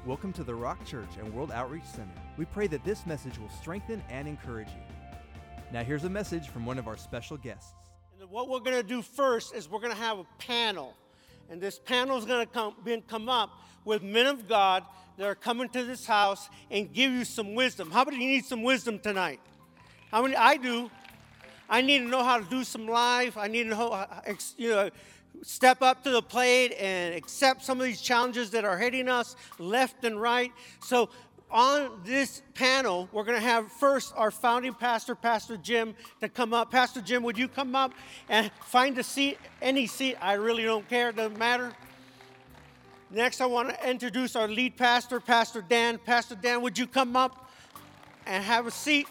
Welcome to the Rock Church and World Outreach Center. We pray that this message will strengthen and encourage you. Now here's a message from one of our special guests. And what we're going to do first is we're going to have a panel. And this panel is going to come up with men of God that are coming to this house and give you some wisdom. How many need some wisdom tonight? How many? I do. I need to know how to do some life. I need to know, step up to the plate and accept some of these challenges that are hitting us left and right. So on this panel, we're going to have first our founding pastor, Pastor Jim, to come up. Pastor Jim, would you come up and find a seat, any seat? I really don't care. It doesn't matter. Next, I want to introduce our lead pastor, Pastor Dan. Pastor Dan, would you come up and have a seat?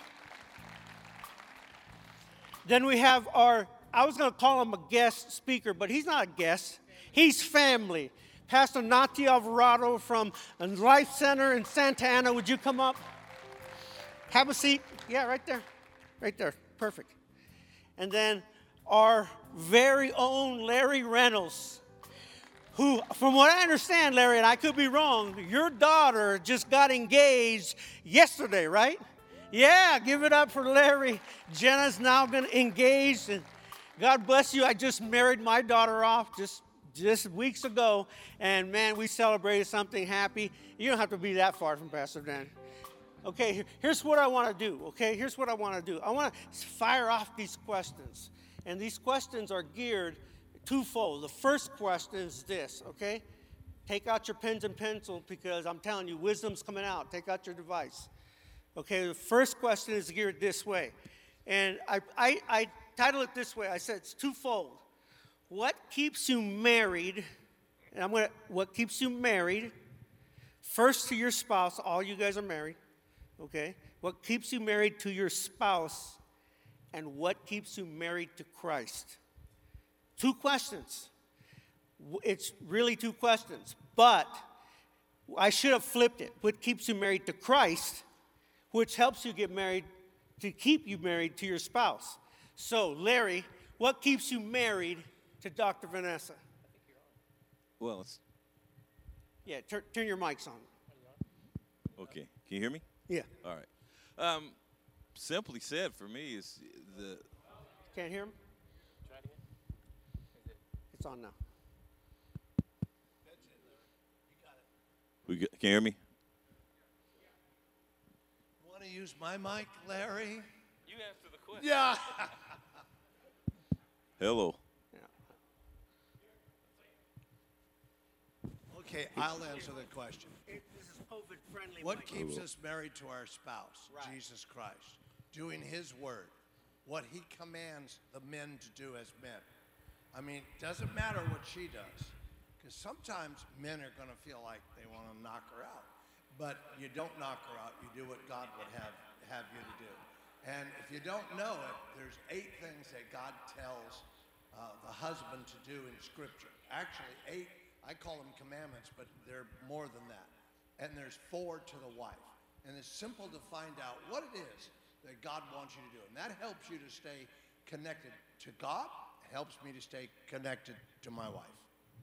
Then we have I was going to call him a guest speaker, but he's not a guest. He's family. Pastor Nati Alvarado from Life Center in Santa Ana. Would you come up? Have a seat. Yeah, right there. Right there. Perfect. And then our very own Larry Reynolds, who, from what I understand, Larry, and I could be wrong, your daughter just got engaged yesterday, right? Yeah, give it up for Larry. Jenna's now going to engage, and God bless you. I just married my daughter off just weeks ago, and man, we celebrated something happy. You don't have to be that far from Pastor Dan. Okay, here's what I want to do, okay? Here's what I want to do. I want to fire off these questions, and these questions are geared twofold. The first question is this, okay? Take out your pens and pencils because I'm telling you, wisdom's coming out. Take out your device. Okay, the first question is geared this way, and I title it this way. I said it's twofold. What keeps you married? And what keeps you married? First to your spouse. All you guys are married. Okay. What keeps you married to your spouse? And what keeps you married to Christ? Two questions. It's really two questions. But I should have flipped it. What keeps you married to Christ? Which helps you get married to keep you married to your spouse. So, Larry, what keeps you married to Dr. Vanessa? Well, it's... Yeah, turn your mics on. Okay. Can you hear me? Yeah. All right. Simply said, for me, is the... Can't hear him? Try it again. It's on now. That's it, Larry. You got it. Can you hear me? Want to use my mic, Larry? You answer the question. Yeah. Hello. Okay, I'll answer the question. This is COVID-friendly. What keeps us married to our spouse? Right. Jesus Christ. Doing his word. What he commands the men to do as men. I mean, doesn't matter what she does. Because sometimes men are going to feel like they want to knock her out. But you don't knock her out. You do what God would have you to do. And if you don't know it, there's 8 things that God tells the husband to do in Scripture. Actually, 8, I call them commandments, but they're more than that. And there's 4 to the wife. And it's simple to find out what it is that God wants you to do. And that helps you to stay connected to God. It helps me to stay connected to my wife.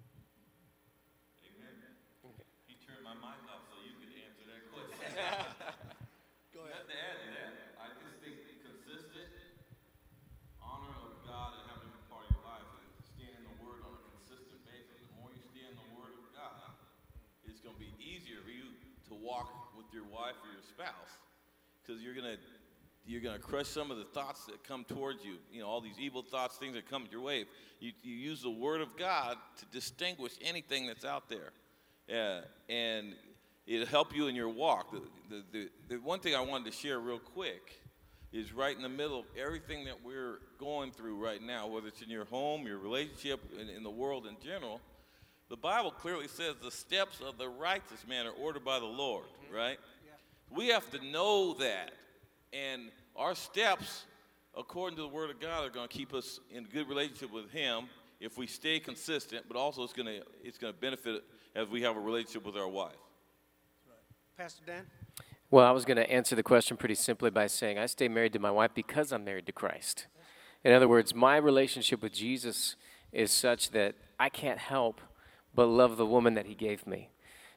Amen. He turned my mic off so you could answer that question. Go ahead. Nothing to add to that. I just think consistent honor of God and having him part of your life and staying in the Word on a consistent basis. The more you stay in the Word of God, it's going to be easier for you to walk with your wife or your spouse because you're gonna crush some of the thoughts that come towards you. You know, all these evil thoughts, things that come your way. You use the Word of God to distinguish anything that's out there, and it'll help you in your walk. The one thing I wanted to share real quick is right in the middle of everything that we're going through right now, whether it's in your home, your relationship, in the world in general. The Bible clearly says the steps of the righteous man are ordered by the Lord, right? Yeah. We have to know that. And our steps, according to the Word of God, are going to keep us in good relationship with Him if we stay consistent, but also it's going to benefit as we have a relationship with our wife. Pastor Dan? Well, I was going to answer the question pretty simply by saying I stay married to my wife because I'm married to Christ. In other words, my relationship with Jesus is such that I can't help but love the woman that He gave me.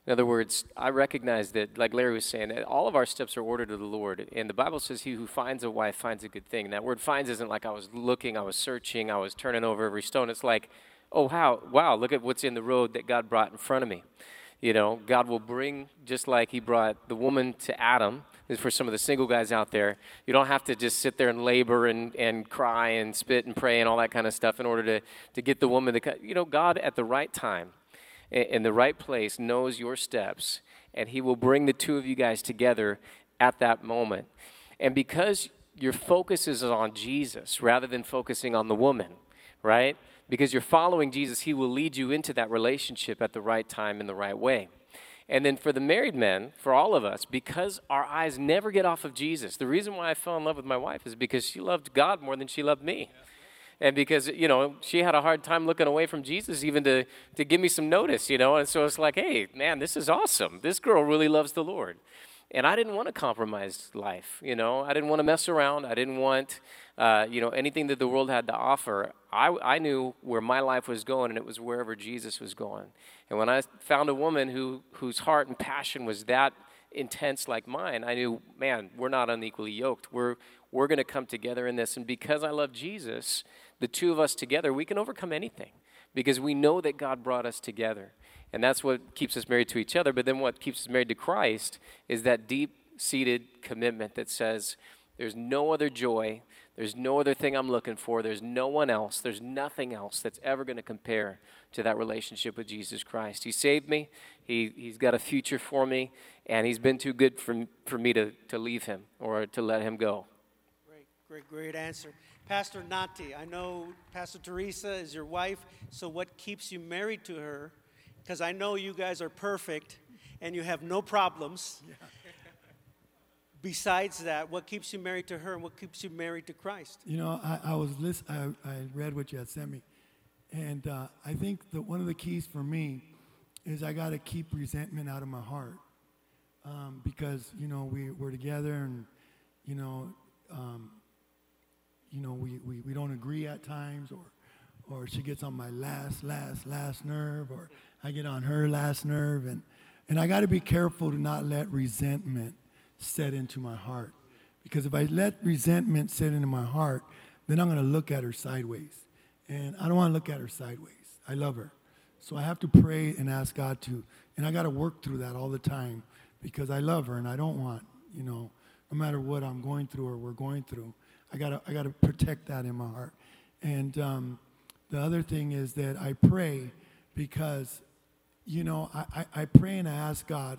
In other words, I recognize that, like Larry was saying, that all of our steps are ordered to the Lord. And the Bible says he who finds a wife finds a good thing. And that word finds isn't like I was looking, I was searching, I was turning over every stone. It's like, oh, wow, look at what's in the road that God brought in front of me. You know, God will bring, just like he brought the woman to Adam. This is for some of the single guys out there. You don't have to just sit there and labor and cry and spit and pray and all that kind of stuff in order to get the woman to, you know, God at the right time, in the right place, knows your steps, and he will bring the two of you guys together at that moment. And because your focus is on Jesus rather than focusing on the woman, right? Because you're following Jesus, he will lead you into that relationship at the right time in the right way. And then for the married men, for all of us, because our eyes never get off of Jesus, the reason why I fell in love with my wife is because she loved God more than she loved me. And because, you know, she had a hard time looking away from Jesus even to give me some notice, you know. And so it's like, hey, man, this is awesome. This girl really loves the Lord. And I didn't want to compromise life, you know. I didn't want to mess around. I didn't want, you know, anything that the world had to offer. I knew where my life was going, and it was wherever Jesus was going. And when I found a woman whose heart and passion was that intense like mine, I knew, man, we're not unequally yoked. We're going to come together in this. And because I love Jesus, the two of us together, we can overcome anything because we know that God brought us together. And that's what keeps us married to each other. But then what keeps us married to Christ is that deep-seated commitment that says there's no other joy, there's no other thing I'm looking for, there's no one else, there's nothing else that's ever going to compare to that relationship with Jesus Christ. He saved me, he's got a future for me, and he's been too good for me to leave him or to let him go. Great answer. Pastor Nati, I know Pastor Teresa is your wife, so what keeps you married to her? Because I know you guys are perfect and you have no problems. Yeah. Besides that, what keeps you married to her and what keeps you married to Christ? You know, I read what you had sent me, and I think that one of the keys for me is I got to keep resentment out of my heart, because you know we're together, and you know we don't agree at times, or she gets on my last nerve, or I get on her last nerve, and I got to be careful to not let resentment set into my heart. Because if I let resentment set into my heart, then I'm going to look at her sideways. And I don't want to look at her sideways. I love her. So I have to pray and ask God to, and I got to work through that all the time because I love her and I don't want, you know, no matter what I'm going through or we're going through, I got to protect that in my heart. And the other thing is that I pray because, you know, I pray and I ask God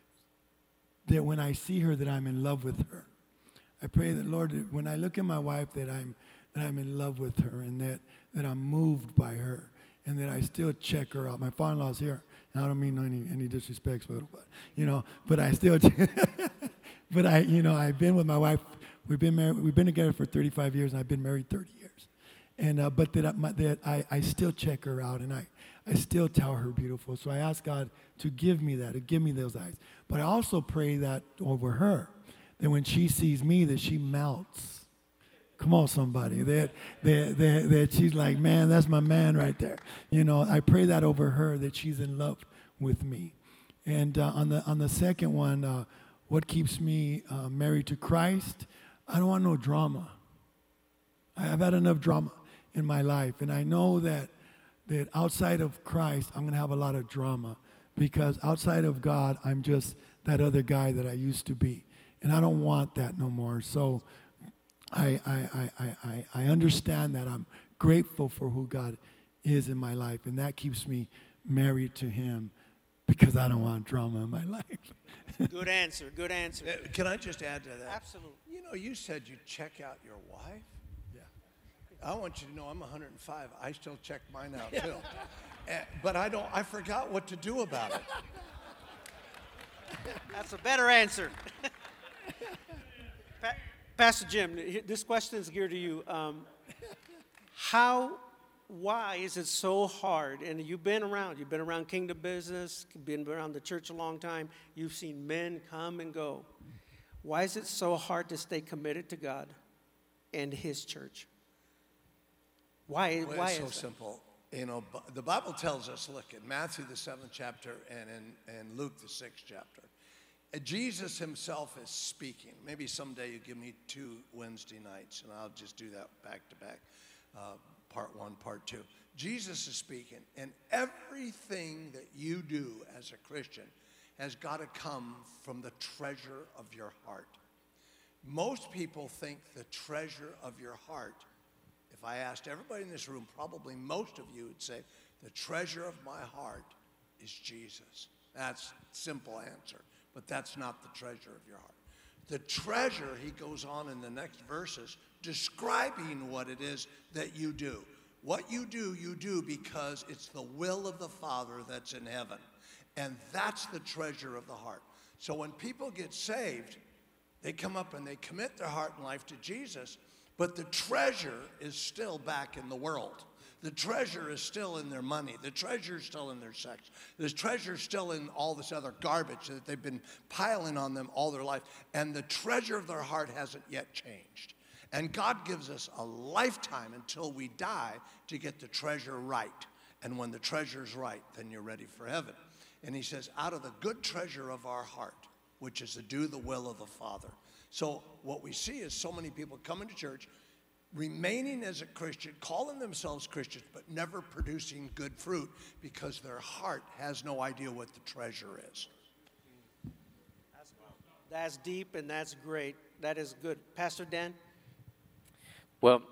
that when I see her, that I'm in love with her. I pray that, Lord, that when I look at my wife, that I'm in love with her, and that I'm moved by her, and that I still check her out. My father-in-law's here, and I don't mean any disrespect, but I still, but I've been with my wife. We've been together for 35 years, and I've been married 30 years. And but that I still check her out, and I still tell her beautiful. So I ask God to give me that, to give me those eyes. But I also pray that over her, that when she sees me, that she melts. Come on, somebody. That she's like, man, that's my man right there. You know, I pray that over her, that she's in love with me. And on the second one, what keeps me married to Christ? I don't want no drama. I've had enough drama in my life, and I know that outside of Christ, I'm going to have a lot of drama, because outside of God, I'm just that other guy that I used to be, and I don't want that no more. So I understand that. I'm grateful for who God is in my life, and that keeps me married to him, because I don't want drama in my life. Good answer. Can I just add to that? Absolutely. You know, you said you check out your wife. I want you to know I'm 105. I still check mine out too. But I forgot what to do about it. That's a better answer. Pastor Jim, this question is geared to you. Why is it so hard? And you've been around Kingdom Business, been around the church a long time. You've seen men come and go. Why is it so hard to stay committed to God and his church? Why It's so is simple. You know, the Bible tells us, look, in Matthew, the 7th chapter, and in Luke, the 6th chapter, Jesus himself is speaking. Maybe someday you give me 2 Wednesday nights, and I'll just do that back to back, part 1, part 2. Jesus is speaking, and everything that you do as a Christian has got to come from the treasure of your heart. Most people think the treasure of your heart, if I asked everybody in this room, probably most of you would say, the treasure of my heart is Jesus. That's a simple answer, but that's not the treasure of your heart. The treasure, he goes on in the next verses, describing what it is that you do. What you do because it's the will of the Father that's in heaven. And that's the treasure of the heart. So when people get saved, they come up and they commit their heart and life to Jesus, but the treasure is still back in the world. The treasure is still in their money. The treasure is still in their sex. The treasure is still in all this other garbage that they've been piling on them all their life. And the treasure of their heart hasn't yet changed. And God gives us a lifetime until we die to get the treasure right. And when the treasure's right, then you're ready for heaven. And he says, out of the good treasure of our heart, which is to do the will of the Father. So what we see is so many people coming to church, remaining as a Christian, calling themselves Christians, but never producing good fruit because their heart has no idea what the treasure is. That's deep and that's great. That is good. Pastor Dan? Well,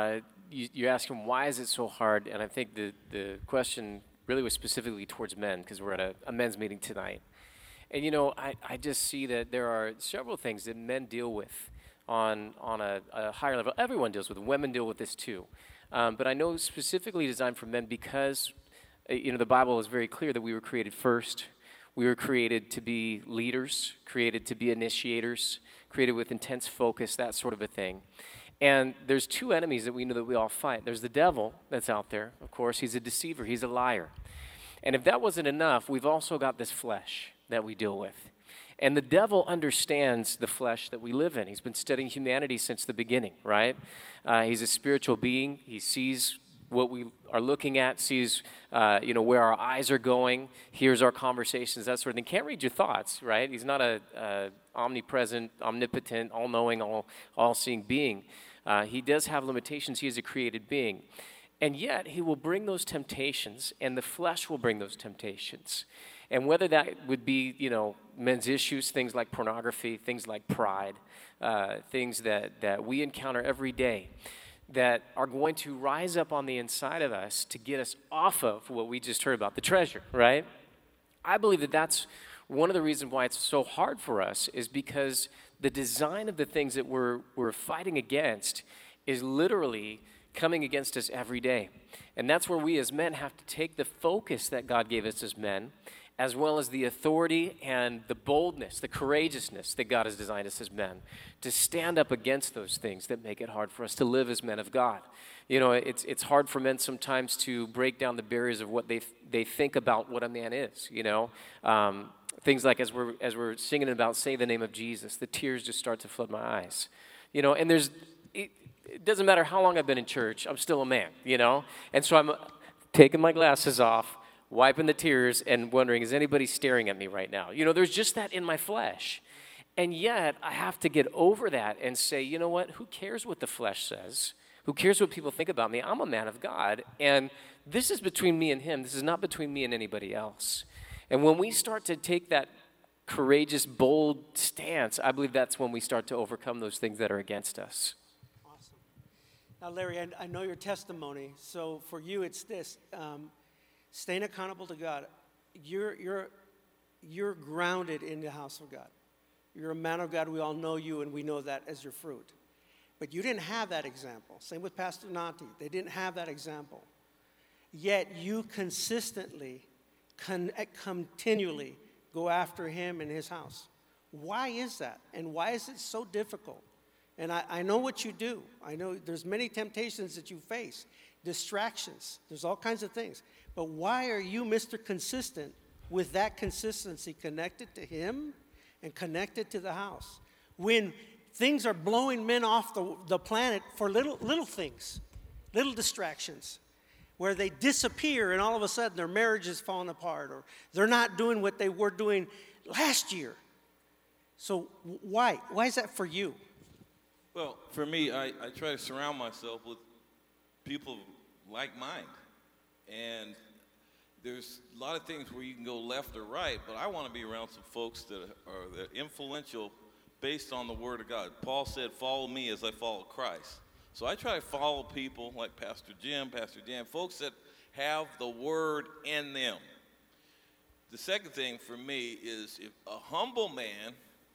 you asked him, why is it so hard? And I think the question really was specifically towards men, because we're at a men's meeting tonight. And, you know, I just see that there are several things that men deal with on a higher level. Everyone deals with it. Women deal with this too. But I know specifically designed for men because, you know, the Bible is very clear that we were created first. We were created to be leaders, created to be initiators, created with intense focus, that sort of a thing. And there's 2 enemies that we know that we all fight. There's the devil that's out there. Of course, he's a deceiver. He's a liar. And if that wasn't enough, we've also got this flesh that we deal with. And the devil understands the flesh that we live in. He's been studying humanity since the beginning, right? He's a spiritual being. He sees what we are looking at, sees where our eyes are going, hears our conversations, that sort of thing. Can't read your thoughts, right? He's not a omnipresent, omnipotent, all-knowing, all-seeing being. He does have limitations. He is a created being. And yet, he will bring those temptations, and the flesh will bring those temptations. And whether that would be, you know, men's issues, things like pornography, things like pride, things that we encounter every day that are going to rise up on the inside of us to get us off of what we just heard about, the treasure, right? I believe that that's one of the reasons why it's so hard for us is because the design of the things that we're fighting against is literally coming against us every day. And that's where we as men have to take the focus that God gave us as men, as well as the authority and the boldness, the courageousness that God has designed us as men, to stand up against those things that make it hard for us to live as men of God. You know, it's hard for men sometimes to break down the barriers of what they think about what a man is, you know. Things like as we're singing about Say the Name of Jesus, the tears just start to flood my eyes. You know, and it doesn't matter how long I've been in church, I'm still a man, you know. And so I'm taking my glasses off, wiping the tears and wondering, is anybody staring at me right now? You know, there's just that in my flesh. And yet, I have to get over that and say, you know what? Who cares what the flesh says? Who cares what people think about me? I'm a man of God, and this is between me and him. This is not between me and anybody else. And when we start to take that courageous, bold stance, I believe that's when we start to overcome those things that are against us. Awesome. Now, Larry, I know your testimony. So for you, it's this. Staying accountable to God, you're grounded in the house of God. You're a man of God. We all know you, and we know that as your fruit. But you didn't have that example. Same with Pastor Nati. They didn't have that example. Yet you consistently, continually go after him and his house. Why is that? And why is it so difficult? And I know what you do. I know there's many temptations that you face, distractions. There's all kinds of things. But why are you, Mr. Consistent, with that consistency connected to him and connected to the house? When things are blowing men off the planet for little things, little distractions. where they disappear and all of a sudden their marriage is falling apart or they're not doing what they were doing last year. So why? Why is that for you? Well, for me, I try to surround myself with people like mind. And there's a lot of things where you can go left or right, but I want to be around some folks that are influential based on the Word of God. Paul said, follow me as I follow Christ. So I try to follow people like Pastor Jim, Pastor Dan, folks that have the Word in them. The second thing for me is if a humble man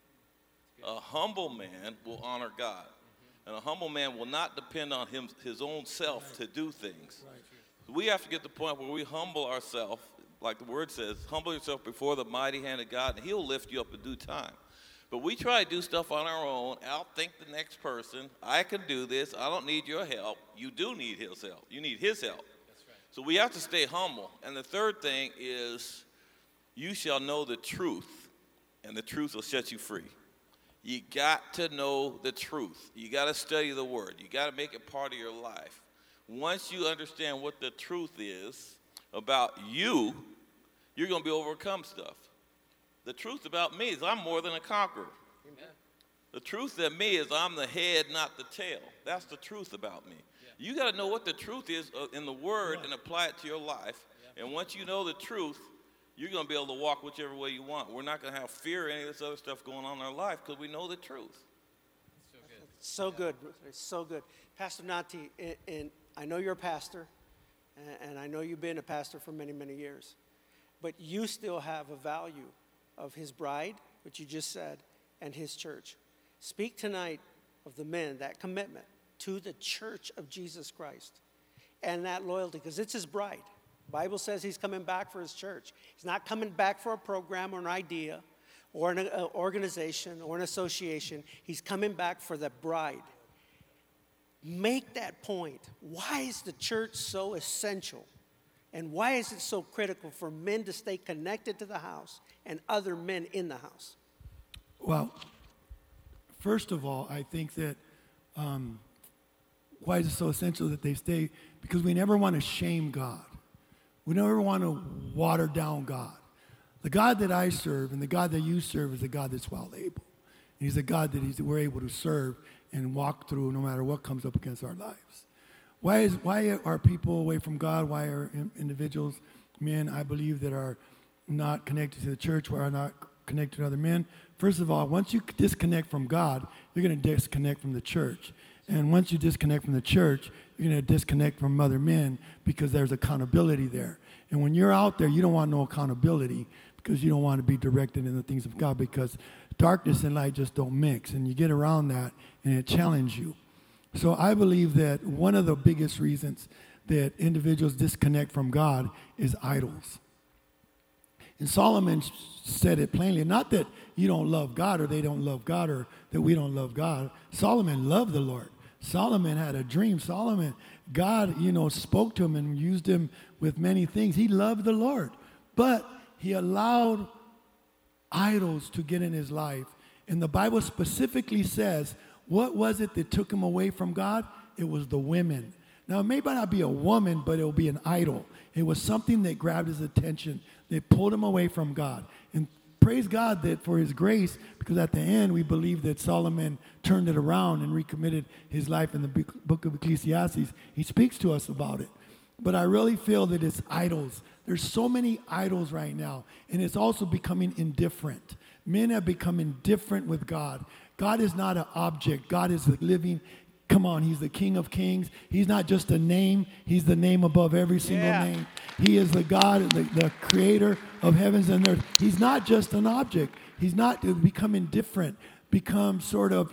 will honor God. And a humble man will not depend on his own self to do things. We have to get to the point where we humble ourselves, like the word says, humble yourself before the mighty hand of God, and he'll lift you up in due time. But we try to do stuff on our own, outthink the next person. I can do this. I don't need your help. You do need his help. You need his help. That's right. So we have to stay humble. And the third thing is you shall know the truth, and the truth will set you free. You got to know the truth. You got to study the word. You got to make it part of your life. Once you understand what the truth is about you, you're going to be overcome stuff. The truth about me is I'm more than a conqueror. Amen. The truth of me is I'm the head, not the tail. That's the truth about me. Yeah. You got to know what the truth is in the word and apply it to your life. Yeah. And once you know the truth, you're going to be able to walk whichever way you want. We're not going to have fear or any of this other stuff going on in our life because we know the truth. So good. So good. Pastor Nati, and I know you're a pastor, and I know you've been a pastor for many, many years, but you still have a value of his bride, which you just said, and his church. Speak tonight of the men, that commitment to the church of Jesus Christ and that loyalty, because it's his bride. The Bible says he's coming back for his church. He's not coming back for a program or an idea or an organization or an association. He's coming back for the bride. Make that point. Why is the church so essential? And why is it so critical for men to stay connected to the house and other men in the house? Well, first of all, I think that why is it so essential that they stay? Because we never want to shame God. We never want to water down God. The God that I serve and the God that you serve is a God that's well able. And he's a God that we're able to serve and walk through no matter what comes up against our lives. Why are people away from God? Why are individuals, men, I believe, that are not connected to the church, why are not connected to other men? First of all, once you disconnect from God, you're going to disconnect from the church. And once you disconnect from the church, you're going to disconnect from other men because there's accountability there. And when you're out there, you don't want no accountability because you don't want to be directed in the things of God because darkness and light just don't mix. And you get around that and it challenges you. So I believe that one of the biggest reasons that individuals disconnect from God is idols. And Solomon said it plainly, not that you don't love God or they don't love God or that we don't love God. Solomon loved the Lord. Solomon had a dream. God, spoke to him and used him with many things. He loved the Lord, but he allowed idols to get in his life. And the Bible specifically says, what was it that took him away from God? It was the women. Now, it may not be a woman, but it will be an idol. It was something that grabbed his attention, that pulled him away from God. And praise God that for his grace, because at the end we believe that Solomon turned it around and recommitted his life in the book of Ecclesiastes. He speaks to us about it. But I really feel that it's idols. There's so many idols right now, and it's also becoming indifferent. Men have become indifferent with God. God is not an object. God is the living. Come on, he's the King of Kings. He's not just a name. He's the name above every single name. He is the God, the creator of heavens and earth. He's not just an object. He's not to become indifferent, become sort of,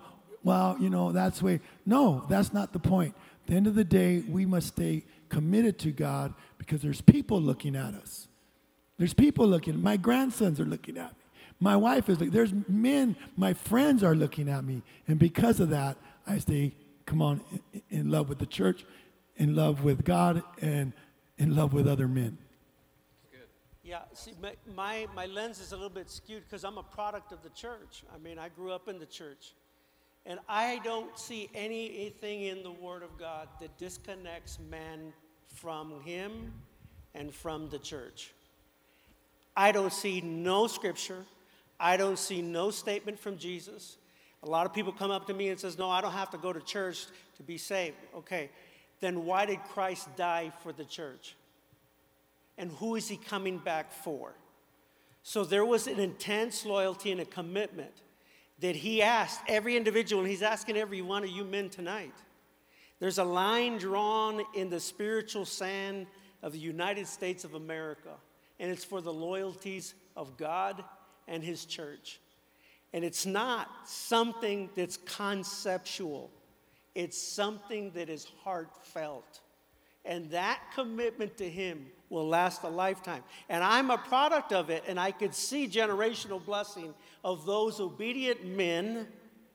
that's the way. No, that's not the point. At the end of the day, we must stay committed to God because there's people looking at us. There's people looking. My grandsons are looking at me. My wife is looking. There's men, my friends are looking at me. And because of that, I stay, in love with the church, in love with God, and in love with other men. Good. Yeah, see, my lens is a little bit skewed because I'm a product of the church. I grew up in the church. And I don't see anything in the Word of God that disconnects man from him and from the church. I don't see no scripture. I don't see no statement from Jesus. A lot of people come up to me and says, no, I don't have to go to church to be saved. Okay, then why did Christ die for the church? And who is he coming back for? So there was an intense loyalty and a commitment that he asked every individual, and he's asking every one of you men tonight. There's a line drawn in the spiritual sand of the United States of America, and it's for the loyalties of God and his church. And it's not something that's conceptual. It's something that is heartfelt. And that commitment to him will last a lifetime. And I'm a product of it, and I could see generational blessing of those obedient men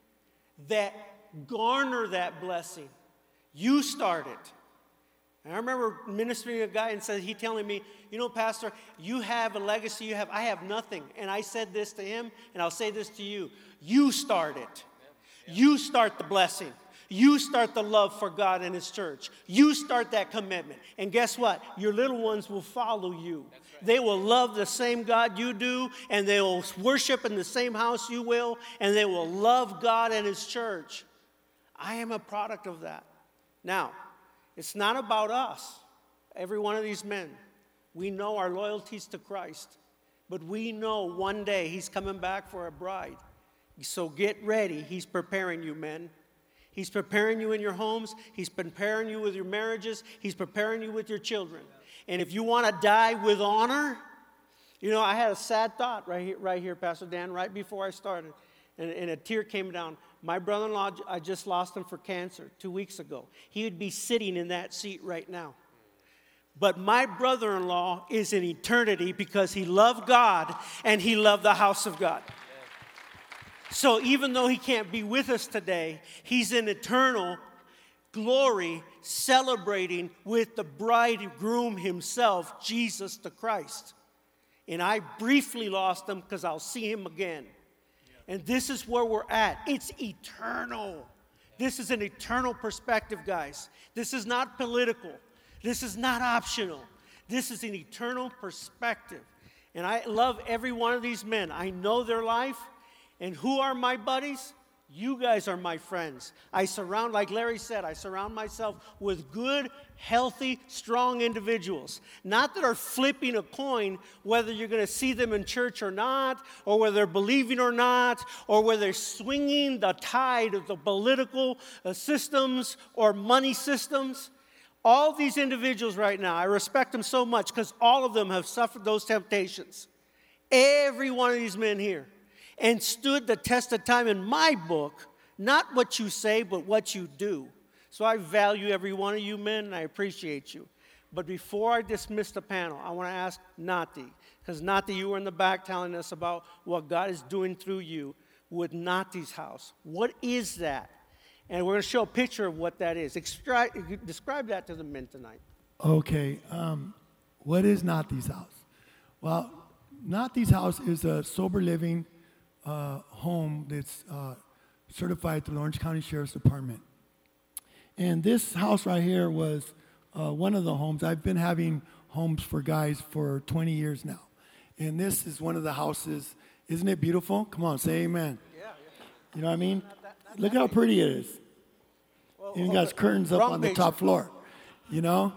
that garner that blessing. You start it. And I remember ministering to a guy and he telling me, you know, Pastor, you have a legacy, I have nothing. And I said this to him, and I'll say this to you. You start it. You start the blessing. You start the love for God and his church. You start that commitment. And guess what? Your little ones will follow you. Right. They will love the same God you do, and they will worship in the same house you will, and they will love God and his church. I am a product of that. Now, it's not about us, every one of these men. We know our loyalties to Christ, but we know one day he's coming back for a bride. So get ready. He's preparing you, men. He's preparing you in your homes. He's preparing you with your marriages. He's preparing you with your children. And if you want to die with honor, you know, I had a sad thought right here, Pastor Dan, right before I started, and a tear came down. My brother-in-law, I just lost him for cancer 2 weeks ago. He would be sitting in that seat right now. But my brother-in-law is in eternity because he loved God and he loved the house of God. So even though he can't be with us today, he's in eternal glory celebrating with the bridegroom himself, Jesus the Christ. And I briefly lost him because I'll see him again. And this is where we're at. It's eternal. This is an eternal perspective, guys. This is not political. This is not optional. This is an eternal perspective. And I love every one of these men. I know their life. And who are my buddies? You guys are my friends. Like Larry said, I surround myself with good, healthy, strong individuals. Not that are flipping a coin whether you're going to see them in church or not, or whether they're believing or not, or whether they're swinging the tide of the political systems or money systems. All these individuals right now, I respect them so much because all of them have suffered those temptations. Every one of these men here. And stood the test of time in my book, not what you say, but what you do. So I value every one of you men, and I appreciate you. But before I dismiss the panel, I want to ask Nati, because Nati, you were in the back telling us about what God is doing through you with Nati's house. What is that? And we're going to show a picture of what that is. Describe that to the men tonight. Okay, what is Nati's house? Well, Nati's house is a sober living home that's certified through the Orange County Sheriff's Department. And this house right here was one of the homes. I've been having homes for guys for 20 years now. And this is one of the houses. Isn't it beautiful? Come on, say amen. Yeah. You know what I mean? Look how pretty it is. And you got curtains up on the top floor, you know?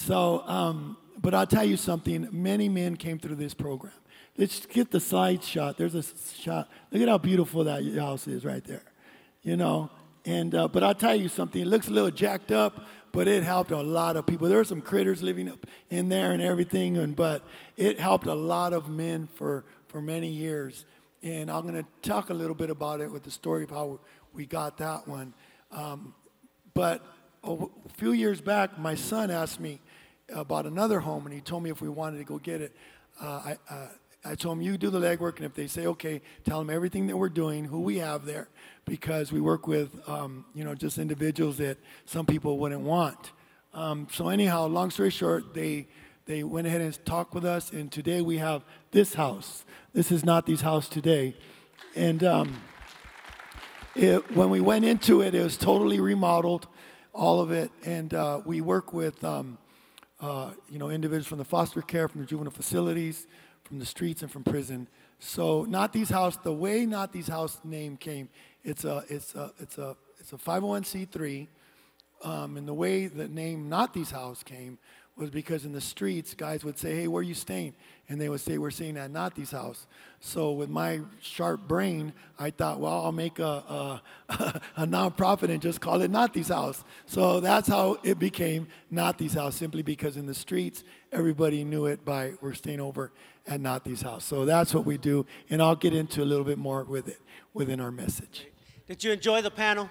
So, but I'll tell you something. Many men came through this program. Let's get the side shot. There's a shot. Look at how beautiful that house is right there, you know. And but I'll tell you something. It looks a little jacked up, but it helped a lot of people. There were some critters living up in there and everything, but it helped a lot of men for many years. And I'm going to talk a little bit about it with the story of how we got that one. But a few years back, my son asked me about another home, and he told me if we wanted to go get it. I told him, you do the legwork, and if they say okay, tell them everything that we're doing, who we have there, because we work with, just individuals that some people wouldn't want. So anyhow, long story short, they went ahead and talked with us, and today we have this house. This is Nati's house today. And when we went into it, it was totally remodeled, all of it, and we work with individuals from the foster care, from the juvenile facilities, from the streets, and from prison. So Nathi's House, the way Nathi's House name came, it's a 501c3, and the way the name Nathi's House came was because in the streets, guys would say, "Hey, where are you staying?" And they would say, "We're staying at Nathi's house." So with my sharp brain, I thought, well, I'll make a nonprofit and just call it Nathi's House. So that's how it became Nathi's House, simply because in the streets, everybody knew it by, "We're staying over at Nathi's house." So that's what we do, and I'll get into a little bit more with it within our message. Did you enjoy the panel?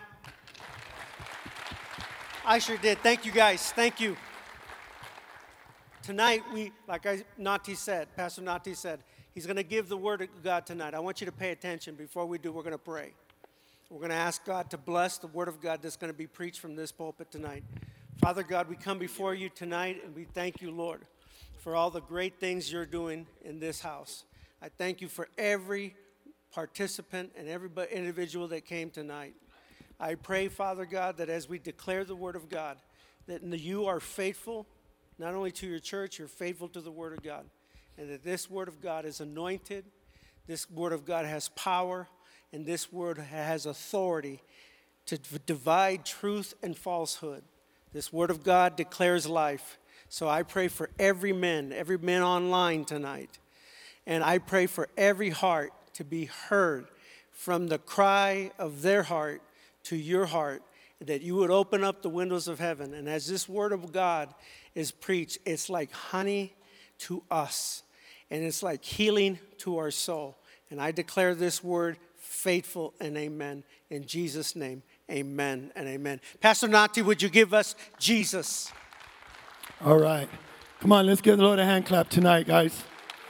I sure did. Thank you, guys. Thank you. Tonight, Pastor Nathi said, he's going to give the word of God tonight. I want you to pay attention. Before we do, we're going to pray. We're going to ask God to bless the word of God that's going to be preached from this pulpit tonight. Father God, we come before you tonight, and we thank you, Lord, for all the great things you're doing in this house. I thank you for every participant and every individual that came tonight. I pray, Father God, that as we declare the word of God, that you are faithful, not only to your church, you're faithful to the word of God, and that this word of God is anointed, this word of God has power, and this word has authority to divide truth and falsehood. This word of God declares life. So I pray for every man online tonight, and I pray for every heart to be heard from the cry of their heart to your heart, that you would open up the windows of heaven. And as this word of God is preached, it's like honey to us, and it's like healing to our soul. And I declare this word faithful and amen. In Jesus' name, amen and amen. Pastor Nathi, would you give us Jesus? All right. Come on, let's give the Lord a hand clap tonight, guys.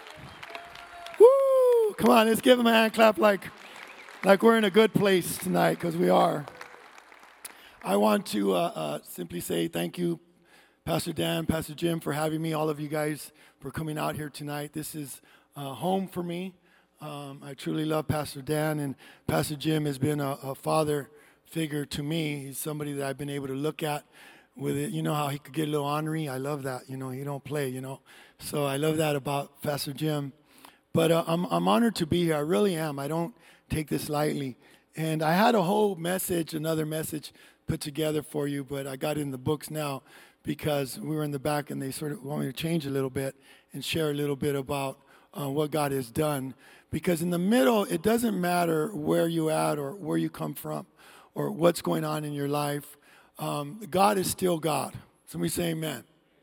Woo! Come on, let's give him a hand clap like we're in a good place tonight, because we are. I want to simply say thank you, Pastor Dan, Pastor Jim, for having me, all of you guys for coming out here tonight. This is home for me. I truly love Pastor Dan, and Pastor Jim has been a father figure to me. He's somebody that I've been able to look at with it. You know how he could get a little ornery? I love that. He don't play, So I love that about Pastor Jim. But I'm honored to be here. I really am. I don't take this lightly. And I had a whole message, another message put together for you, but I got it in the books now because we were in the back and they sort of want me to change a little bit and share a little bit about what God has done. Because in the middle, it doesn't matter where you're at or where you come from or what's going on in your life. God is still God. Somebody say amen.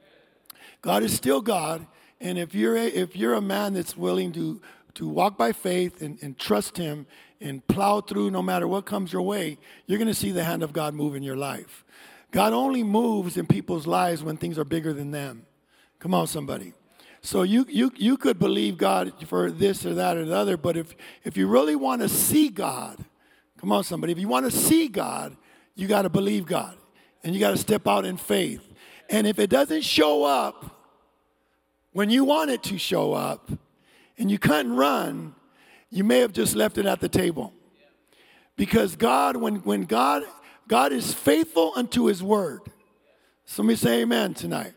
God is still God. And if you're a man that's willing to walk by faith and trust him and plow through no matter what comes your way, you're going to see the hand of God move in your life. God only moves in people's lives when things are bigger than them. Come on, somebody. So you could believe God for this or that or the other, but if you really want to see God, come on, somebody. If you want to see God, you got to believe God, and you got to step out in faith. And if it doesn't show up when you want it to show up, and you couldn't run, you may have just left it at the table. Because God, when God is faithful unto his word. Somebody say amen tonight.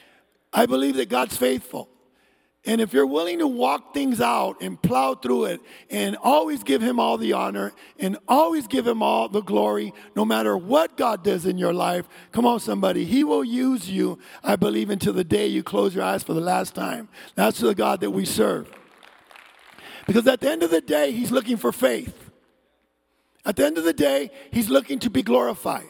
I believe that God's faithful. And if you're willing to walk things out and plow through it and always give him all the honor and always give him all the glory, no matter what God does in your life, come on, somebody, he will use you, I believe, until the day you close your eyes for the last time. That's the God that we serve. Because at the end of the day, he's looking for faith. At the end of the day, he's looking to be glorified.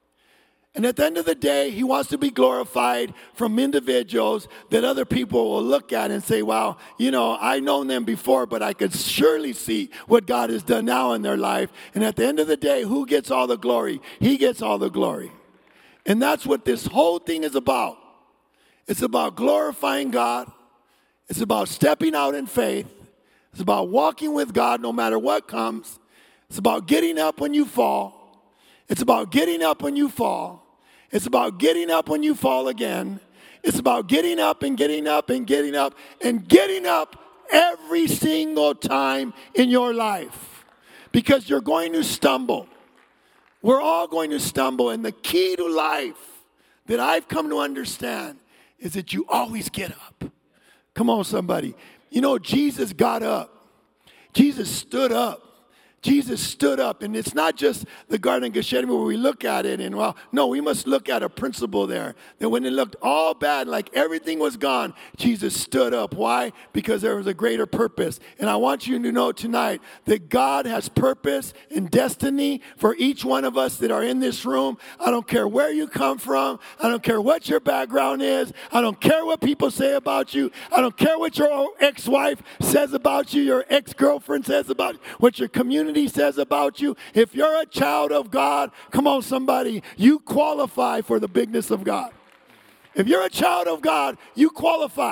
And at the end of the day, he wants to be glorified from individuals that other people will look at and say, wow, I've known them before, but I could surely see what God has done now in their life. And at the end of the day, who gets all the glory? He gets all the glory. And that's what this whole thing is about. It's about glorifying God. It's about stepping out in faith. It's about walking with God no matter what comes. It's about getting up when you fall. It's about getting up when you fall. It's about getting up when you fall again. It's about getting up and getting up and getting up and getting up every single time in your life. Because you're going to stumble. We're all going to stumble. And the key to life that I've come to understand is that you always get up. Come on, somebody. You know, Jesus got up. Jesus stood up. Jesus stood up, and it's not just the Garden of Gethsemane where we look at it and, well, no, we must look at a principle there. That when it looked all bad, like everything was gone, Jesus stood up. Why? Because there was a greater purpose. And I want you to know tonight that God has purpose and destiny for each one of us that are in this room. I don't care where you come from. I don't care what your background is. I don't care what people say about you. I don't care what your ex-wife says about you, your ex-girlfriend says about you, what your community says about you. If you're a child of God, come on, somebody, you qualify for the bigness of God. If you're a child of God, you qualify.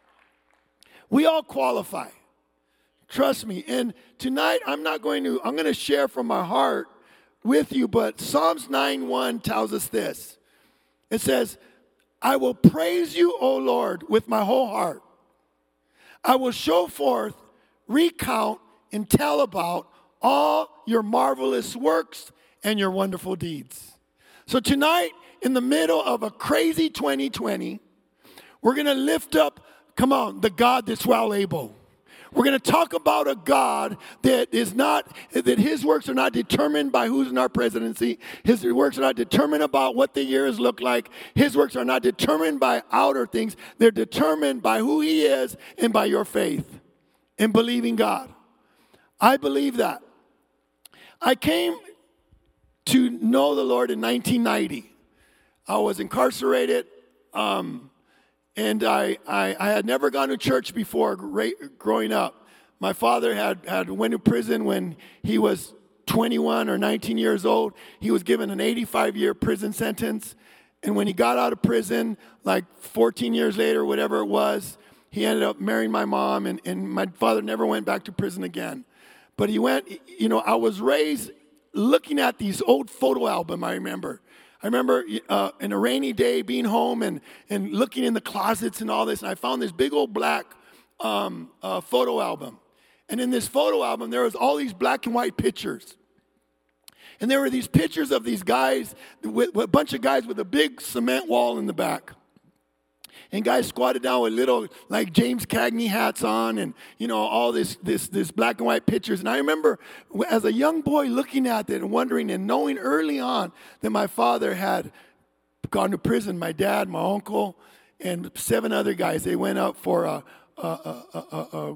We all qualify. Trust me. And tonight, I'm going to share from my heart with you, but Psalms 9:1 tells us this. It says, I will praise you, O Lord, with my whole heart. I will show forth, recount, and tell about all your marvelous works and your wonderful deeds. So tonight, in the middle of a crazy 2020, we're going to lift up, come on, the God that's well able. We're going to talk about a God that his works are not determined by who's in our presidency. His works are not determined about what the years look like. His works are not determined by outer things. They're determined by who he is and by your faith in believing God. I believe that. I came to know the Lord in 1990. I was incarcerated, and I had never gone to church before growing up. My father had went to prison when he was 21 or 19 years old. He was given an 85-year prison sentence, and when he got out of prison, like 14 years later, whatever it was, he ended up marrying my mom, and my father never went back to prison again. But he went, I was raised looking at these old photo albums, I remember in a rainy day being home and looking in the closets and all this, and I found this big old black photo album. And in this photo album, there was all these black and white pictures. And there were these pictures of these guys, with a bunch of guys with a big cement wall in the back. And guys squatted down with little, like, James Cagney hats on and, all this black and white pictures. And I remember as a young boy looking at it and wondering and knowing early on that my father had gone to prison. My dad, my uncle, and 7 other guys, they went up for a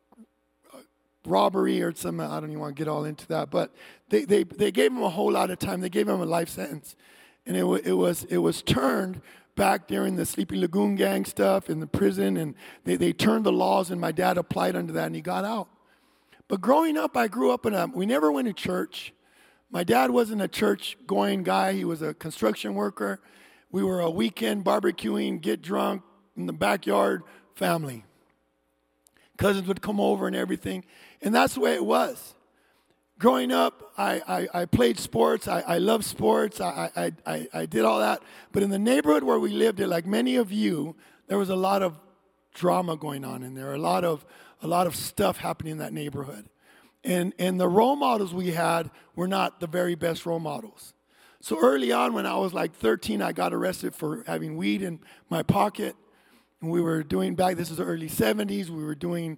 robbery or something. I don't even want to get all into that. But they gave him a whole lot of time. They gave him a life sentence. And it was turned back during the Sleepy Lagoon gang stuff in the prison, and they turned the laws, and my dad applied under that, and he got out. But growing up, I grew up we never went to church. My dad wasn't a church-going guy. He was a construction worker. We were a weekend barbecuing, get drunk in the backyard family. Cousins would come over and everything, and that's the way it was. Growing up, I played sports. I loved sports. I did all that. But in the neighborhood where we lived, like many of you, there was a lot of drama going on in there. A lot of stuff happening in that neighborhood. And the role models we had were not the very best role models. So early on, when I was like 13, I got arrested for having weed in my pocket. And we were doing this is the early 70s. We were doing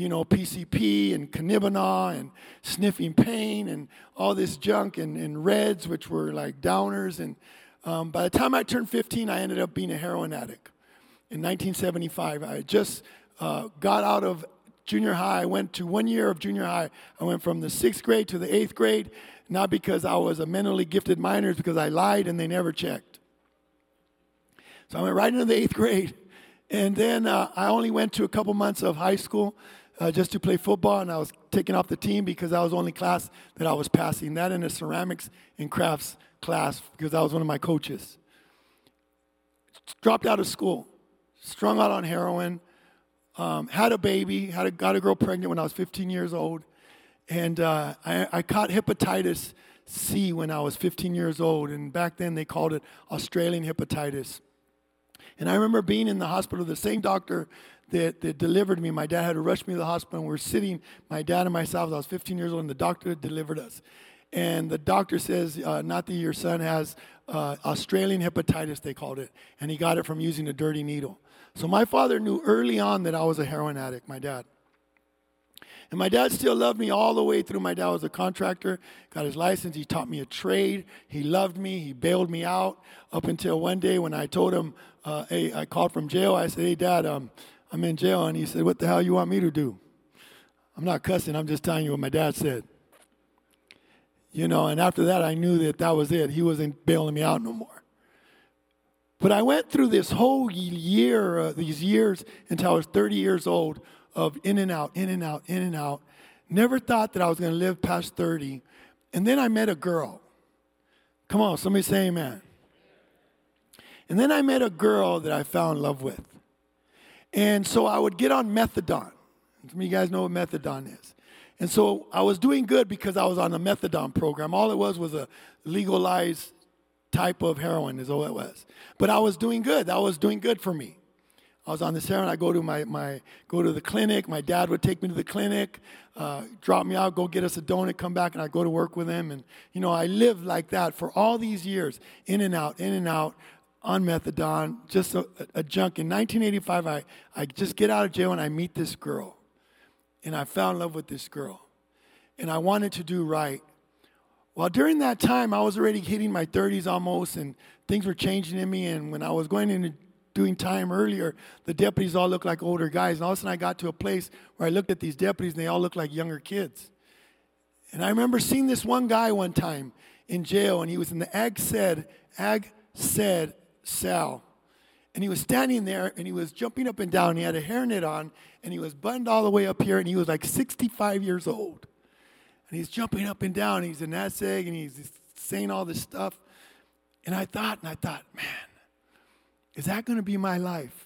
PCP and Canibana and sniffing pain and all this junk and Reds, which were like downers. And by the time I turned 15, I ended up being a heroin addict. In 1975, I just got out of junior high. I went to 1 year of junior high. I went from the 6th grade to the 8th grade, not because I was a mentally gifted minor, it's because I lied and they never checked. So I went right into the 8th grade. And then I only went to a couple months of high school just to play football, and I was taken off the team because that was the only class that I was passing. That in a ceramics and crafts class because I was one of my coaches. Dropped out of school, strung out on heroin, had a baby, got a girl pregnant when I was 15 years old, and I caught hepatitis C when I was 15 years old, and back then they called it Australian hepatitis. And I remember being in the hospital, the same doctor that delivered me. My dad had to rush me to the hospital, and we were sitting, my dad and myself, I was 15 years old, and the doctor delivered us. And the doctor says, Nati, your son has Australian hepatitis, they called it. And he got it from using a dirty needle. So my father knew early on that I was a heroin addict, my dad. And my dad still loved me all the way through. My dad was a contractor, got his license. He taught me a trade. He loved me. He bailed me out up until one day when I told him, hey, I called from jail. I said, hey, Dad, I'm in jail. And he said, what the hell you want me to do? I'm not cussing. I'm just telling you what my dad said. You know, and after that, I knew that that was it. He wasn't bailing me out no more. But I went through this whole year, these years, until I was 30 years old, of in and out, in and out, in and out. Never thought that I was going to live past 30. And then I met a girl. Come on, somebody say amen. And then I met a girl that I fell in love with. And so I would get on methadone. Some of you guys know what methadone is. And so I was doing good because I was on a methadone program. All it was a legalized type of heroin is all it was. But I was doing good. That was doing good for me. I was on this heroin. I go to the clinic. My dad would take me to the clinic, drop me out, go get us a donut, come back, and I'd go to work with him. And, you know, I lived like that for all these years, in and out, on methadone, just a junk. In 1985, I just get out of jail and I meet this girl. And I fell in love with this girl. And I wanted to do right. Well, during that time, I was already hitting my 30s almost, and things were changing in me. And when I was going into doing time earlier, the deputies all looked like older guys. And all of a sudden, I got to a place where I looked at these deputies, and they all looked like younger kids. And I remember seeing this one guy one time in jail, and he was in the Ag Sed cell. And he was standing there, and he was jumping up and down. He had a hairnet on, and he was buttoned all the way up here, and he was like 65 years old. And he's jumping up and down. He's in that seg, and he's saying all this stuff. And I thought, man, is that going to be my life?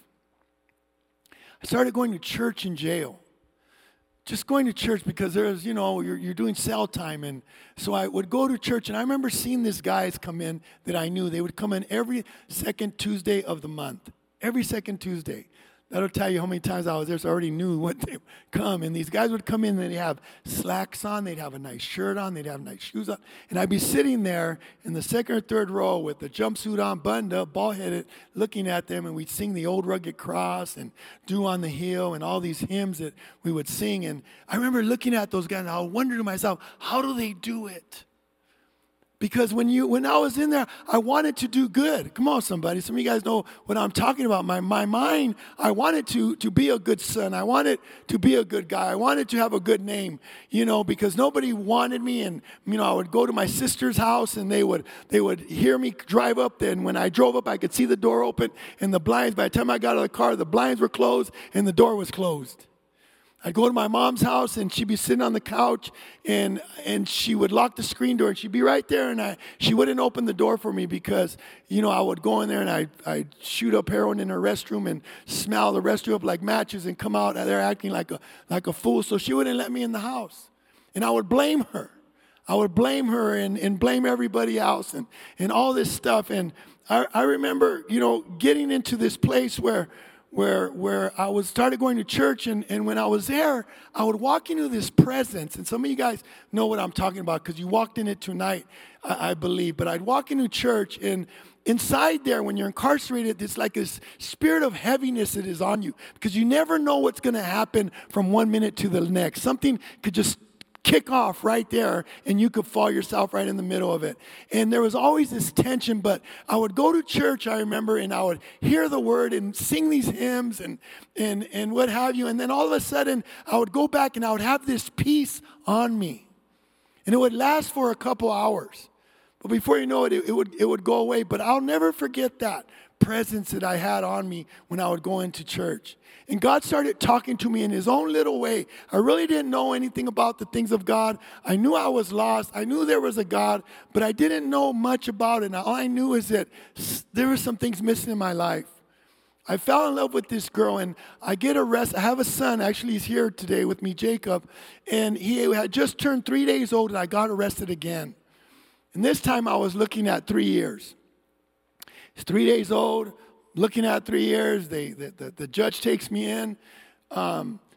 I started going to church in jail. Just going to church because there's, you know, you're doing cell time. And so I would go to church, and I remember seeing these guys come in that I knew. They would come in every second Tuesday of the month. Every second Tuesday. That'll tell you how many times I was there, so I already knew when they would come. And these guys would come in, and they'd have slacks on, they'd have a nice shirt on, they'd have nice shoes on. And I'd be sitting there in the second or third row with the jumpsuit on, buttoned up, bald-headed, looking at them, and we'd sing the Old Rugged Cross and Dew on the Hill and all these hymns that we would sing. And I remember looking at those guys, and I would wonder to myself, how do they do it? Because when I was in there, I wanted to do good. Come on, somebody. Some of you guys know what I'm talking about. My mind, I wanted to be a good son. I wanted to be a good guy. I wanted to have a good name, you know, because nobody wanted me. And, you know, I would go to my sister's house, and they would hear me drive up. And when I drove up, I could see the door open and the blinds. By the time I got out of the car, the blinds were closed and the door was closed. I'd go to my mom's house, and she'd be sitting on the couch, and she would lock the screen door, and she'd be right there, and she wouldn't open the door for me because, you know, I would go in there, and I'd shoot up heroin in her restroom and smell the restroom up like matches and come out there acting like a fool, so she wouldn't let me in the house. And I would blame her. I would blame her and blame everybody else and all this stuff. And I remember, you know, getting into this place where I was started going to church, and when I was there, I would walk into this presence, and some of you guys know what I'm talking about because you walked in it tonight, I believe, but I'd walk into church, and inside there, when you're incarcerated, it's like this spirit of heaviness that is on you because you never know what's going to happen from one minute to the next. Something could just kick off right there, and you could fall yourself right in the middle of it. And there was always this tension, but I would go to church, I remember, and I would hear the word and sing these hymns and what have you. And then all of a sudden, I would go back and I would have this peace on me. And it would last for a couple hours. But before you know it, it would go away. But I'll never forget that presence that I had on me when I would go into church. And God started talking to me in his own little way. I really didn't know anything about the things of God. I knew I was lost. I knew there was a God, but I didn't know much about it. And all I knew is that there were some things missing in my life. I fell in love with this girl, and I get arrested. I have a son. Actually, he's here today with me, Jacob. And he had just turned 3 days old, and I got arrested again. And this time I was looking at 3 years. He's 3 days old. Looking at 3 years, the judge takes me in,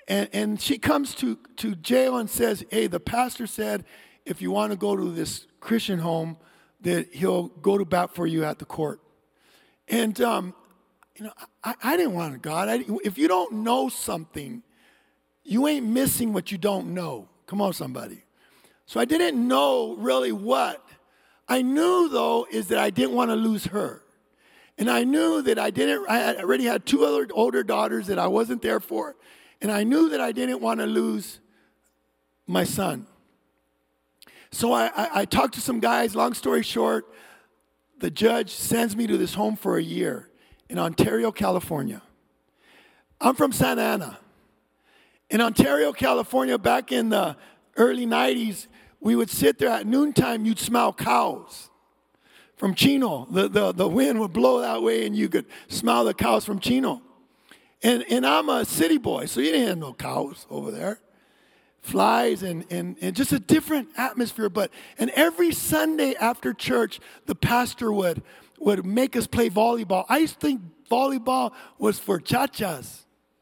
And she comes to jail and says, hey, the pastor said if you want to go to this Christian home, that he'll go to bat for you at the court. And, I didn't want to, God. If you don't know something, you ain't missing what you don't know. Come on, somebody. So I didn't know really what. I knew, though, is that I didn't want to lose her. And I knew that I already had 2 other older daughters that I wasn't there for. And I knew that I didn't want to lose my son. So I talked to some guys. Long story short, the judge sends me to this home for a year in Ontario, California. I'm from Santa Ana. In Ontario, California, back in the early 90s, we would sit there at noontime, you'd smell cows from Chino. The wind would blow that way and you could smell the cows from Chino. And I'm a city boy, so you didn't have no cows over there. Flies and just a different atmosphere. And every Sunday after church, the pastor would make us play volleyball. I used to think volleyball was for chachas.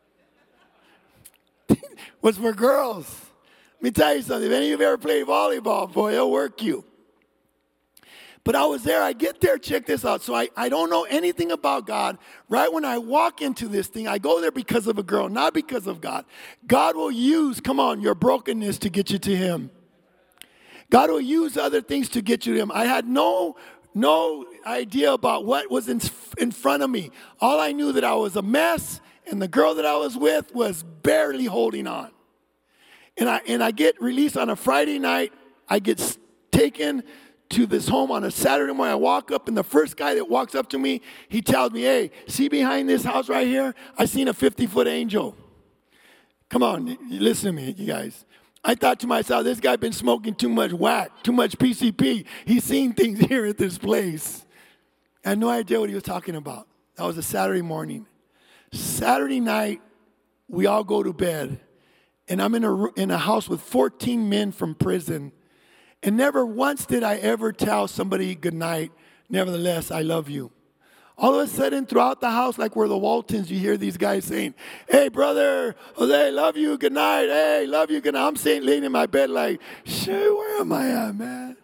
Was for girls. Let me tell you something. If any of you ever played volleyball, boy, it'll work you. But I was there. I get there. Check this out. So I don't know anything about God. Right when I walk into this thing, I go there because of a girl, not because of God. God will use, come on, your brokenness to get you to Him. God will use other things to get you to Him. I had no idea about what was in front of me. All I knew that I was a mess, and the girl that I was with was barely holding on. And I get released on a Friday night. I get taken to this home on a Saturday morning. I walk up, and the first guy that walks up to me, he tells me, hey, see behind this house right here? I seen a 50-foot angel. Come on, listen to me, you guys. I thought to myself, this guy been smoking too much whack, too much PCP. He's seen things here at this place. I had no idea what he was talking about. That was a Saturday morning. Saturday night, we all go to bed, and I'm in a house with 14 men from prison. And never once did I ever tell somebody good night. Nevertheless, I love you. All of a sudden, throughout the house, like we're the Waltons, you hear these guys saying, hey, brother, Jose, love you, good night. Hey, love you, good night. I'm saying, laying in my bed like, shit, where am I at, man?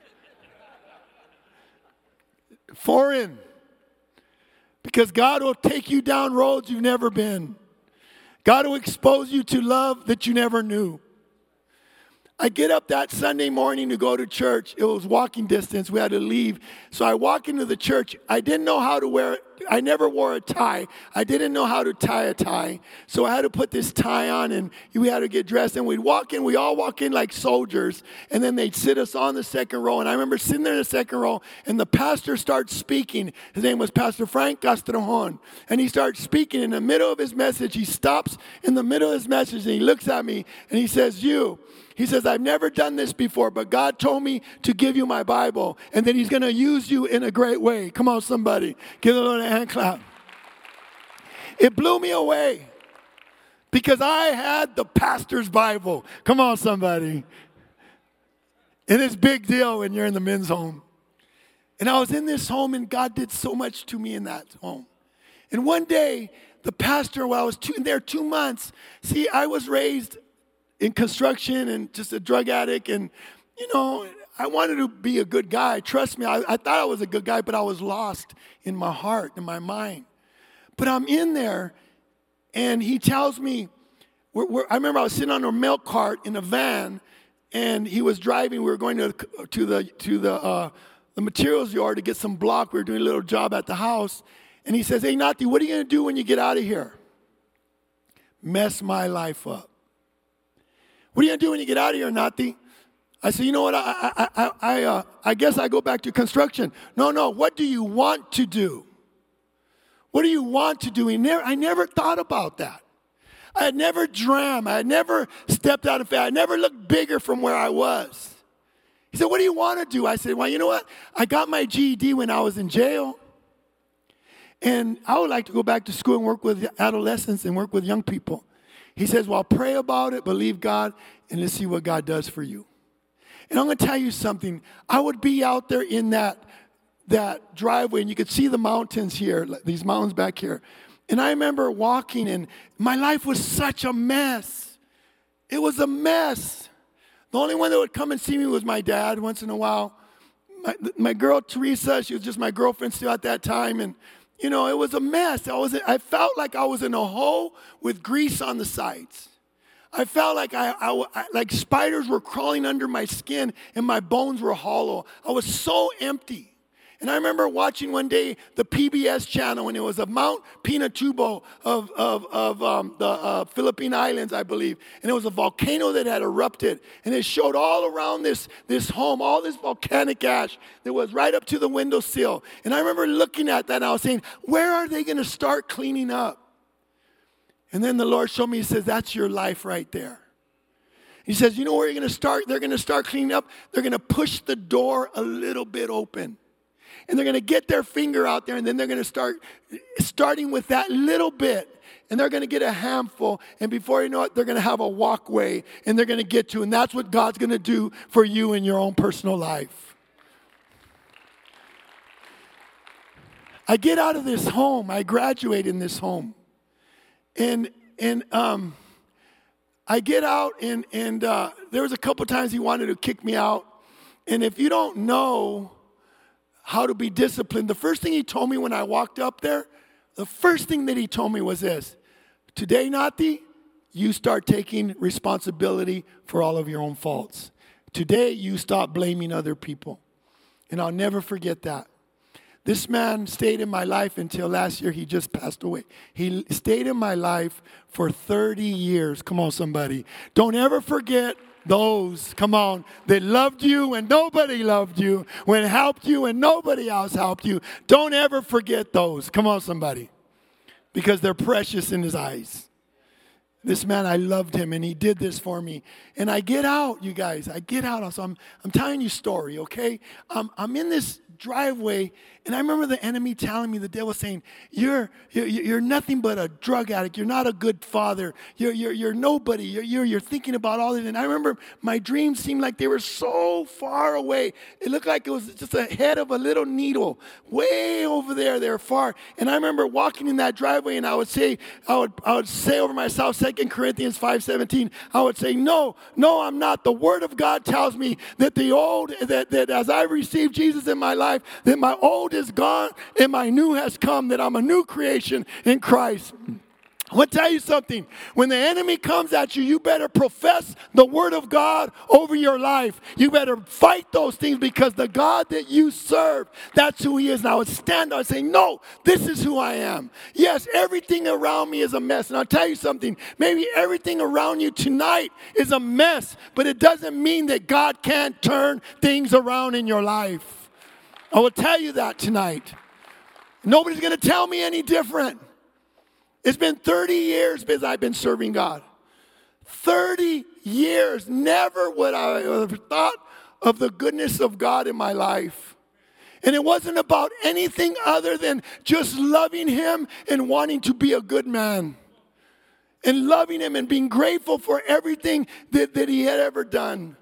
Foreign. Because God will take you down roads you've never been. God will expose you to love that you never knew. I get up that Sunday morning to go to church. It was walking distance. We had to leave. So I walk into the church. I didn't know how to wear it. I never wore a tie. I didn't know how to tie a tie. So I had to put this tie on, and we had to get dressed. And we'd walk in. We all walk in like soldiers. And then they'd sit us on the second row. And I remember sitting there in the second row, and the pastor starts speaking. His name was Pastor Frank Castrejon. And he starts speaking. In the middle of his message, he stops in the middle of his message, and he looks at me, and he says, He says, I've never done this before, but God told me to give you my Bible, and then He's going to use you in a great way. Come on, somebody. Give the Lord a hand clap. It blew me away because I had the pastor's Bible. Come on, somebody. And it's a big deal when you're in the men's home. And I was in this home, and God did so much to me in that home. And one day, the pastor, while I was there 2 months, see, I was raised in construction and just a drug addict, and I wanted to be a good guy. Trust me, I thought I was a good guy, but I was lost in my heart, in my mind. But I'm in there, and he tells me, I remember I was sitting on a milk cart in a van, and he was driving. We were going to the materials yard to get some block. We were doing a little job at the house, and he says, hey, Nati, what are you going to do when you get out of here? Mess my life up. What are you going to do when you get out of here, Nati? I said, you know what, I guess I go back to construction. No, what do you want to do? What do you want to do? I never thought about that. I had never dreamt. I had never stepped out of faith. I never looked bigger from where I was. He said, what do you want to do? I said, well, you know what? I got my GED when I was in jail. And I would like to go back to school and work with adolescents and work with young people. He says, well, pray about it, believe God, and let's see what God does for you. And I'm going to tell you something. I would be out there in that driveway, and you could see the mountains here, these mountains back here. And I remember walking, and my life was such a mess. it was a mess. The only one that would come and see me was my dad once in a while. My girl, Teresa, she was just my girlfriend still at that time. And, you know, it was a mess. I felt like I was in a hole with grease on the sides. I felt like like spiders were crawling under my skin and my bones were hollow. I was so empty. And I remember watching one day the PBS channel, and it was of Mount Pinatubo of the Philippine Islands, I believe. And it was a volcano that had erupted. And it showed all around this home, all this volcanic ash that was right up to the windowsill. And I remember looking at that, and I was saying, where are they going to start cleaning up? And then the Lord showed me, he says, that's your life right there. He says, you know where you're going to start? They're going to start cleaning up. They're going to push the door a little bit open. And they're going to get their finger out there, and then they're going to starting with that little bit. And they're going to get a handful, and before you know it, they're going to have a walkway, and they're going to get to. And that's what God's going to do for you in your own personal life. I get out of this home. I graduate in this home. And I get out, and there was a couple times he wanted to kick me out. And if you don't know how to be disciplined, the first thing he told me when I walked up there, the first thing that he told me was this: today, Nati, you start taking responsibility for all of your own faults. Today, you stop blaming other people. And I'll never forget that. This man stayed in my life until last year. He just passed away. He stayed in my life for 30 years. Come on, somebody. Don't ever forget those, come on, that loved you when nobody loved you, when helped you and nobody else helped you. Don't ever forget those. Come on, somebody. Because they're precious in his eyes. This man, I loved him, and he did this for me. And I get out, you guys. I get out. So I'm telling you a story, okay? I'm in this driveway, and I remember the enemy telling me, the devil saying, you're nothing but a drug addict. You're not a good father. You're nobody. You're thinking about all this. And I remember my dreams seemed like they were so far away. It looked like it was just the head of a little needle way over there. They're far. And I remember walking in that driveway, and I would say over myself, 2 Corinthians 5:17, I would say, no, I'm not. The Word of God tells me that that as I received Jesus in my life, that my old is gone and my new has come, that I'm a new creation in Christ. I want to tell you something. When the enemy comes at you, you better profess the Word of God over your life. You better fight those things, because the God that you serve, that's who He is. And I would stand there and say, no, this is who I am. Yes, everything around me is a mess. And I'll tell you something. Maybe everything around you tonight is a mess, but it doesn't mean that God can't turn things around in your life. I will tell you that tonight. Nobody's going to tell me any different. It's been 30 years because I've been serving God. 30 years. Never would I have thought of the goodness of God in my life. And it wasn't about anything other than just loving Him and wanting to be a good man. And loving Him and being grateful for everything that He had ever done.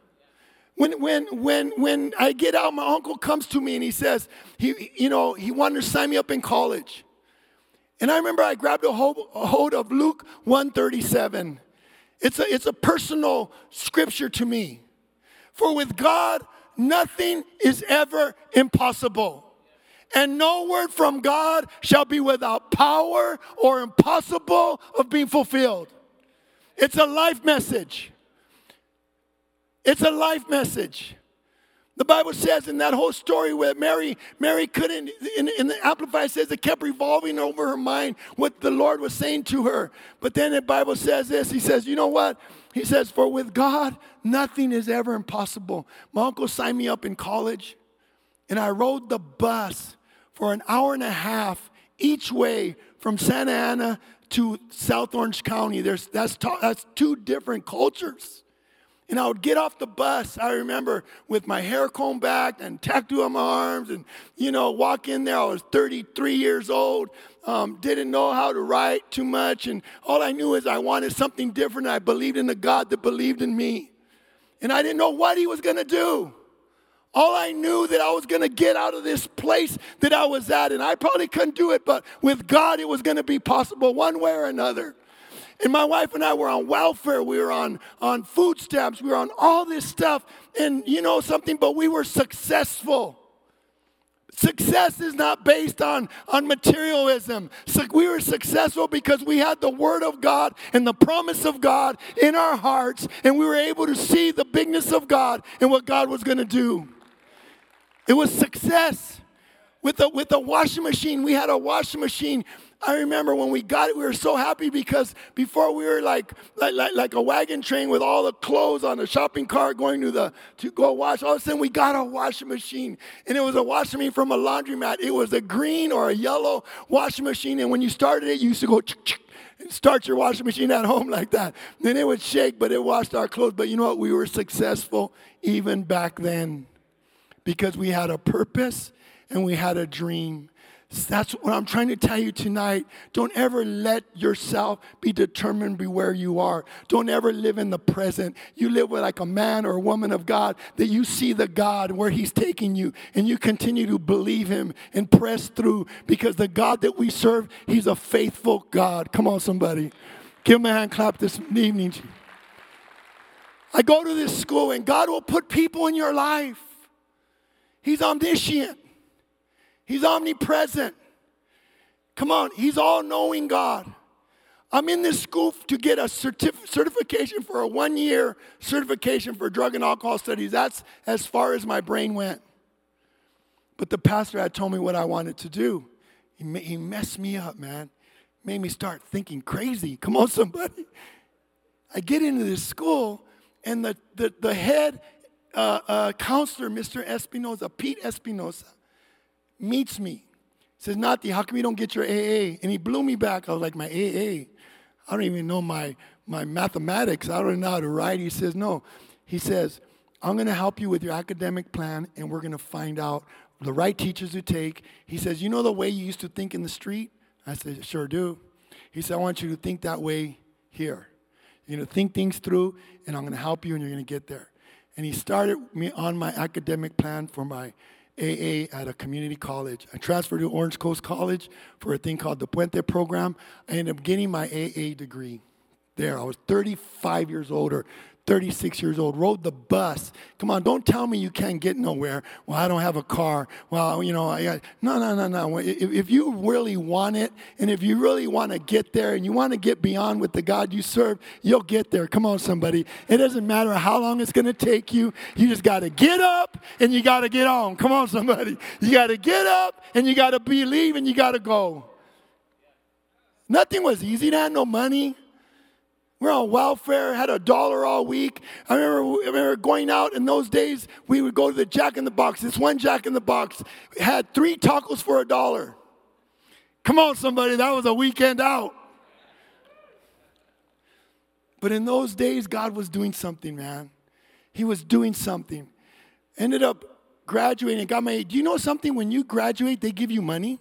When I get out, my uncle comes to me and he says, he wanted to sign me up in college. And I remember I grabbed a hold of Luke 1:37. It's a personal scripture to me. For with God, nothing is ever impossible. And no word from God shall be without power or impossible of being fulfilled. It's a life message. It's a life message. The Bible says in that whole story where Mary couldn't, in the Amplified says it kept revolving over her mind what the Lord was saying to her. But then the Bible says this. He says, you know what? He says, for with God, nothing is ever impossible. My uncle signed me up in college, and I rode the bus for an hour and a half each way from Santa Ana to South Orange County. That's two different cultures. And I would get off the bus, I remember, with my hair combed back and tattoo on my arms and, walk in there. I was 33 years old, didn't know how to write too much. And all I knew is I wanted something different. I believed in the God that believed in me. And I didn't know what He was going to do. All I knew that I was going to get out of this place that I was at. And I probably couldn't do it, but with God it was going to be possible one way or another. And my wife and I were on welfare. We were on food stamps. We were on all this stuff. And you know something? But we were successful. Success is not based on materialism. So we were successful because we had the Word of God and the promise of God in our hearts, and we were able to see the bigness of God and what God was going to do. It was success. With a washing machine, we had a washing machine. I remember when we got it, we were so happy because before we were like a wagon train with all the clothes on the shopping cart going to go wash. All of a sudden, we got a washing machine, and it was a washing machine from a laundromat. It was a green or a yellow washing machine, and when you started it, you used to go start your washing machine at home like that. Then it would shake, but it washed our clothes. But you know what? We were successful even back then because we had a purpose and we had a dream. That's what I'm trying to tell you tonight. Don't ever let yourself be determined by where you are. Don't ever live in the present. You live with like a man or a woman of God that you see the God where He's taking you, and you continue to believe Him and press through, because the God that we serve, He's a faithful God. Come on, somebody. Give Him a hand clap this evening. I go to this school, and God will put people in your life. He's omniscient. He's omnipresent. Come on, He's all-knowing God. I'm in this school to get a certification for a 1-year certification for drug and alcohol studies. That's as far as my brain went. But the pastor had told me what I wanted to do. He messed me up, man. Made me start thinking crazy. Come on, somebody. I get into this school, and the head counselor, Mr. Espinosa, Pete Espinosa, meets me. Says, Nati, how come you don't get your AA? And he blew me back. I was like, my AA? I don't even know my mathematics. I don't know how to write. He says, no. He says, I'm going to help you with your academic plan, and we're going to find out the right teachers to take. He says, you know the way you used to think in the street? I said, sure do. He said, I want you to think that way here. You're going to think things through, and I'm going to help you, and you're going to get there. And he started me on my academic plan for my AA at a community college. I transferred to Orange Coast College for a thing called the Puente program. I ended up getting my AA degree there. I was 35 years old or 36 years old, rode the bus. Come on, don't tell me you can't get nowhere. Well, I don't have a car. Well, you know, no. If you really want it, and if you really want to get there, and you want to get beyond with the God you serve, you'll get there. Come on, somebody. It doesn't matter how long it's going to take you. You just got to get up, and you got to get on. Come on, somebody. You got to get up, and you got to believe, and you got to go. Nothing was easy. They had no money. We're on welfare, had $1 all week. I remember going out in those days, we would go to the Jack in the Box. This one Jack in the Box had 3 tacos for $1. Come on, somebody, that was a weekend out. But in those days, God was doing something, man. He was doing something. Ended up graduating, got my, do you know something? When you graduate, they give you money.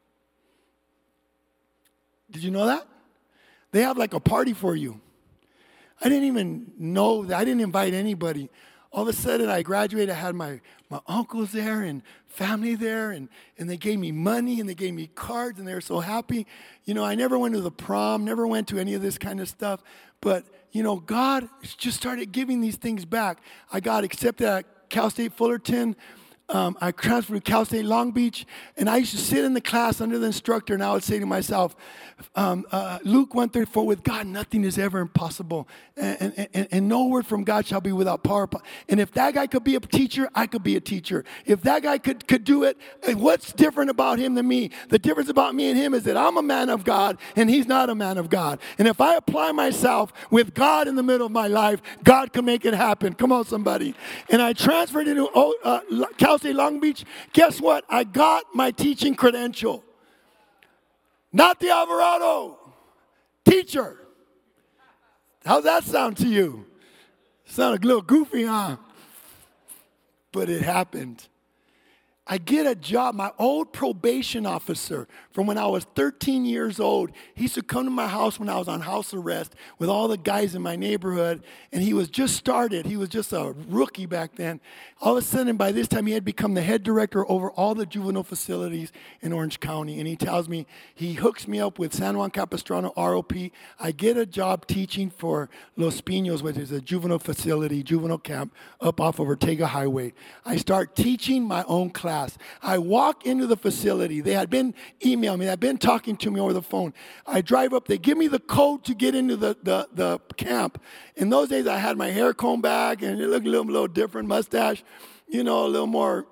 Did you know that? They have like a party for you. I didn't even know that. I didn't invite anybody. All of a sudden, I graduated. I had my uncles there and family there, and they gave me money, and they gave me cards, and they were so happy. You know, I never went to the prom, never went to any of this kind of stuff. But, you know, God just started giving these things back. I got accepted at Cal State Fullerton. I transferred to Cal State Long Beach, and I used to sit in the class under the instructor, and I would say to myself, Luke 1:34, with God nothing is ever impossible, and no word from God shall be without power. And if that guy could be a teacher, I could be a teacher. If that guy could do it, what's different about him than me? The difference about me and him is that I'm a man of God, and he's not a man of God. And if I apply myself with God in the middle of my life, God can make it happen. Come on, somebody. And I transferred into Cal State Long Beach. Guess what? I got my teaching credential. Not the Alvarado. Teacher. How's that sound to you? Sounded a little goofy, huh? But it happened. I get a job. My old probation officer from when I was 13 years old, he used to come to my house when I was on house arrest with all the guys in my neighborhood, and he was just started. He was just a rookie back then. All of a sudden, by this time, he had become the head director over all the juvenile facilities in Orange County, and he tells me, he hooks me up with San Juan Capistrano ROP. I get a job teaching for Los Pinos, which is a juvenile facility, juvenile camp, up off of Ortega Highway. I start teaching my own class. I walk into the facility. They had been emailing me. They had been talking to me over the phone. I drive up. They give me the code to get into the camp. In those days, I had my hair combed back, and it looked a little different, mustache, a little more,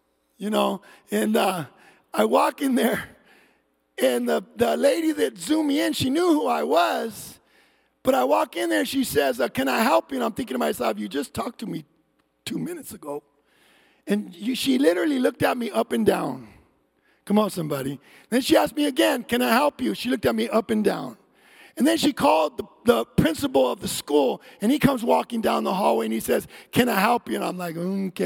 And I walk in there, and the lady that zoomed me in, she knew who I was. But I walk in there, she says, can I help you? And I'm thinking to myself, you just talked to me 2 minutes ago. And she literally looked at me up and down. Come on, somebody. Then she asked me again, can I help you? She looked at me up and down. And then she called the principal of the school, and he comes walking down the hallway, and he says, can I help you? And I'm like,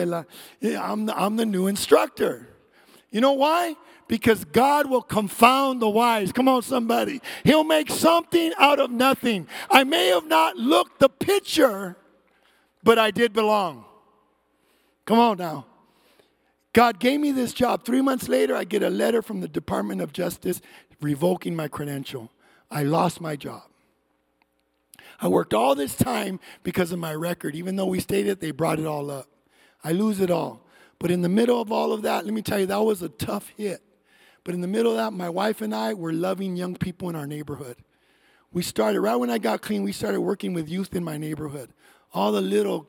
I'm the new instructor. You know why? Because God will confound the wise. Come on, somebody. He'll make something out of nothing. I may have not looked the picture, but I did belong. Come on now. God gave me this job. 3 months later, I get a letter from the Department of Justice revoking my credential. I lost my job. I worked all this time because of my record. Even though we stated they brought it all up. I lose it all. But in the middle of all of that, let me tell you, that was a tough hit. But in the middle of that, my wife and I were loving young people in our neighborhood. We started, right when I got clean, we started working with youth in my neighborhood. All the little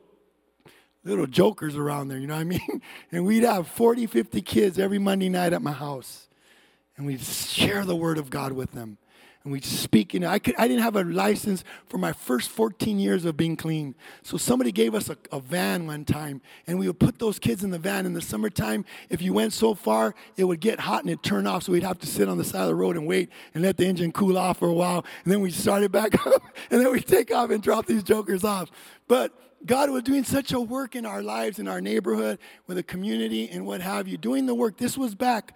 jokers around there, you know what I mean? And we'd have 40, 50 kids every Monday night at my house. And we'd share the word of God with them. And we'd speak. I didn't have a license for my first 14 years of being clean. So somebody gave us a van one time. And we would put those kids in the van. In the summertime, if you went so far, it would get hot and it'd turn off. So we'd have to sit on the side of the road and wait and let the engine cool off for a while. And then we'd start it back up. And then we'd take off and drop these jokers off. But God was doing such a work in our lives, in our neighborhood, with the community and what have you. Doing the work. This was back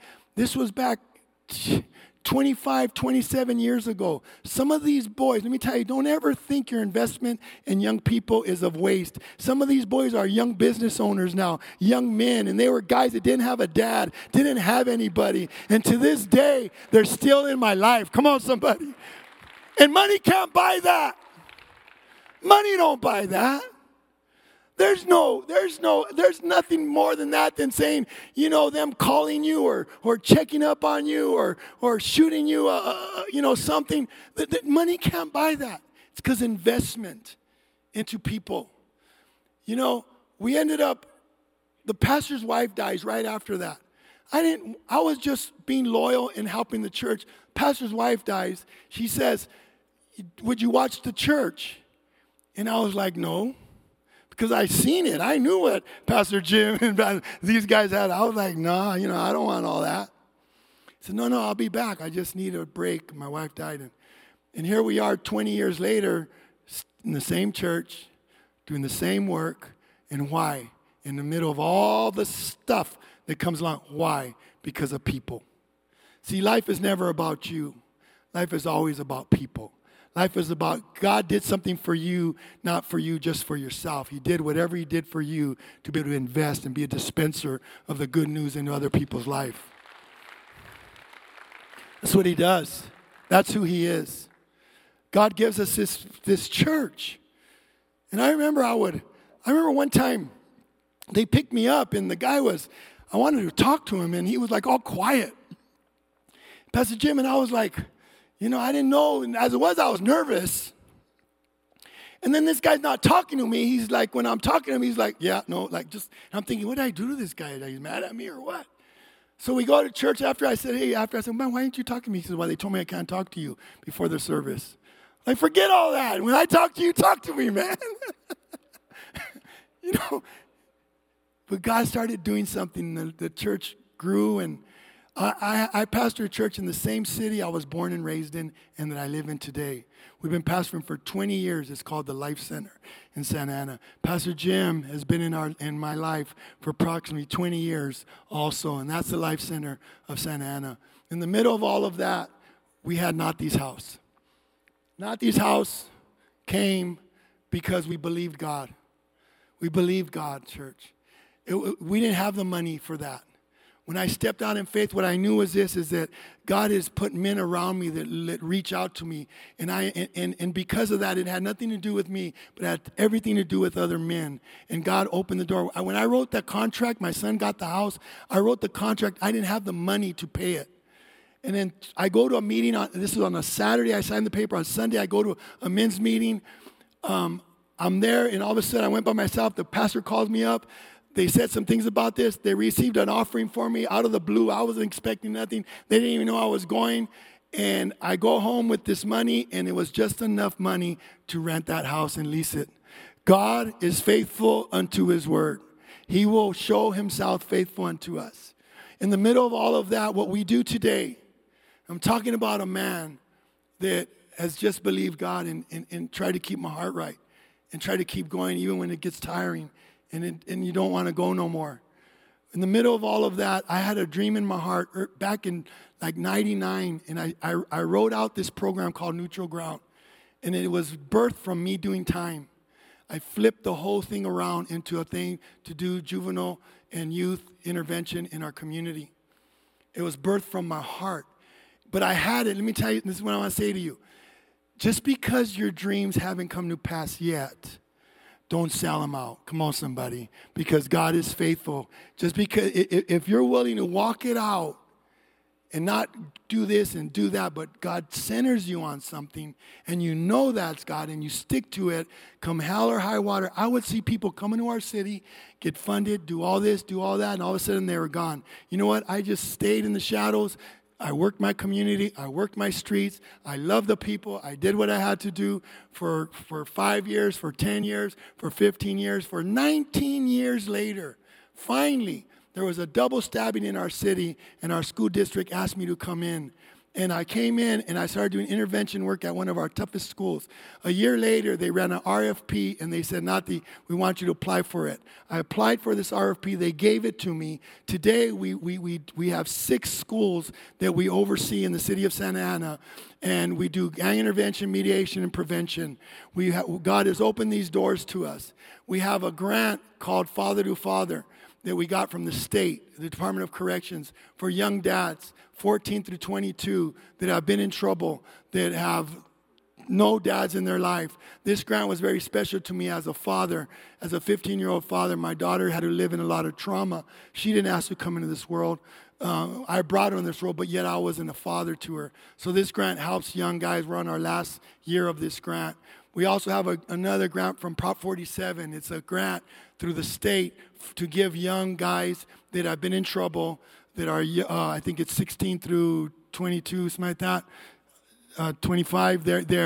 25, 27 years ago. Some of these boys, let me tell you, don't ever think your investment in young people is of waste. Some of these boys are young business owners now, young men, and they were guys that didn't have a dad, didn't have anybody. And to this day, they're still in my life. Come on, somebody. And money can't buy that. Money don't buy that. There's nothing more than that than saying, them calling you or checking up on you or shooting you, something. That money can't buy that. It's because investment into people. We ended up, the pastor's wife dies right after that. I was just being loyal and helping the church. Pastor's wife dies. She says, would you watch the church? And I was like, no. Because I seen it. I knew what Pastor Jim and these guys had. I was like, nah, I don't want all that. He said, no, I'll be back. I just need a break. My wife died. And here we are 20 years later in the same church, doing the same work. And why? In the middle of all the stuff that comes along. Why? Because of people. See, life is never about you. Life is always about people. Life is about God did something for you, not for you, just for yourself. He did whatever he did for you to be able to invest and be a dispenser of the good news into other people's life. That's what he does. That's who he is. God gives us this church. And I remember one time they picked me up and the guy I wanted to talk to him and he was like all quiet. Pastor Jim and I was like, I didn't know. And as it was, I was nervous. And then this guy's not talking to me. He's like, when I'm talking to him, he's like, yeah, no, I'm thinking, what did I do to this guy? He's mad at me or what? So we go to church after I said, man, why didn't you talk to me? He says, well, they told me I can't talk to you before the service. Like, forget all that. When I talk to you, talk to me, man. But God started doing something. The church grew and I pastor a church in the same city I was born and raised in and that I live in today. We've been pastoring for 20 years. It's called the Life Center in Santa Ana. Pastor Jim has been in my life for approximately 20 years also, and that's the Life Center of Santa Ana. In the middle of all of that, we had Nati's house. Nati's house came because we believed God. We believed God, church. We didn't have the money for that. When I stepped out in faith, what I knew was this, is that God has put men around me that reach out to me. And because of that, it had nothing to do with me, but it had everything to do with other men. And God opened the door. When I wrote that contract, my son got the house. I wrote the contract. I didn't have the money to pay it. And then I go to a meeting. This is on a Saturday. I signed the paper. On Sunday, I go to a men's meeting. I'm there, and all of a sudden, I went by myself. The pastor calls me up. They said some things about this. They received an offering for me out of the blue. I wasn't expecting nothing. They didn't even know I was going. And I go home with this money, and it was just enough money to rent that house and lease it. God is faithful unto his word. He will show himself faithful unto us. In the middle of all of that, what we do today, I'm talking about a man that has just believed God and tried to keep my heart right and try to keep going even when it gets tiring. And you don't want to go no more. In the middle of all of that, I had a dream in my heart back in like 99, and I wrote out this program called Neutral Ground. And it was birthed from me doing time. I flipped the whole thing around into a thing to do juvenile and youth intervention in our community. It was birthed from my heart. But I had it. Let me tell you, this is what I want to say to you. Just because your dreams haven't come to pass yet, don't sell them out. Come on, somebody. Because God is faithful. Just because, if you're willing to walk it out and not do this and do that, but God centers you on something and you know that's God and you stick to it, come hell or high water, I would see people come into our city, get funded, do all this, do all that, and all of a sudden they were gone. You know what? I just stayed in the shadows. I worked my community. I worked my streets. I loved the people. I did what I had to do for 5 years, for 10 years, for 15 years, for 19 years later. Finally, there was a double stabbing in our city, and our school district asked me to come in. And I came in, and I started doing intervention work at one of our toughest schools. A year later, they ran an RFP, and they said, Nati, we want you to apply for it. I applied for this RFP. They gave it to me. Today, we have 6 schools that we oversee in the city of Santa Ana, and we do gang intervention, mediation, and prevention. God has opened these doors to us. We have a grant called Father to Father that we got from the state, the Department of Corrections, for young dads, 14 through 22, that have been in trouble, that have no dads in their life. This grant was very special to me as a father. As a 15-year-old father, my daughter had to live in a lot of trauma. She didn't ask to come into this world. I brought her in this world, but yet I wasn't a father to her. So this grant helps young guys. We're on our last year of this grant. We also have another grant from Prop 47. It's a grant through the state to give young guys that have been in trouble, that are, I think it's 16 through 22, something like that, 25.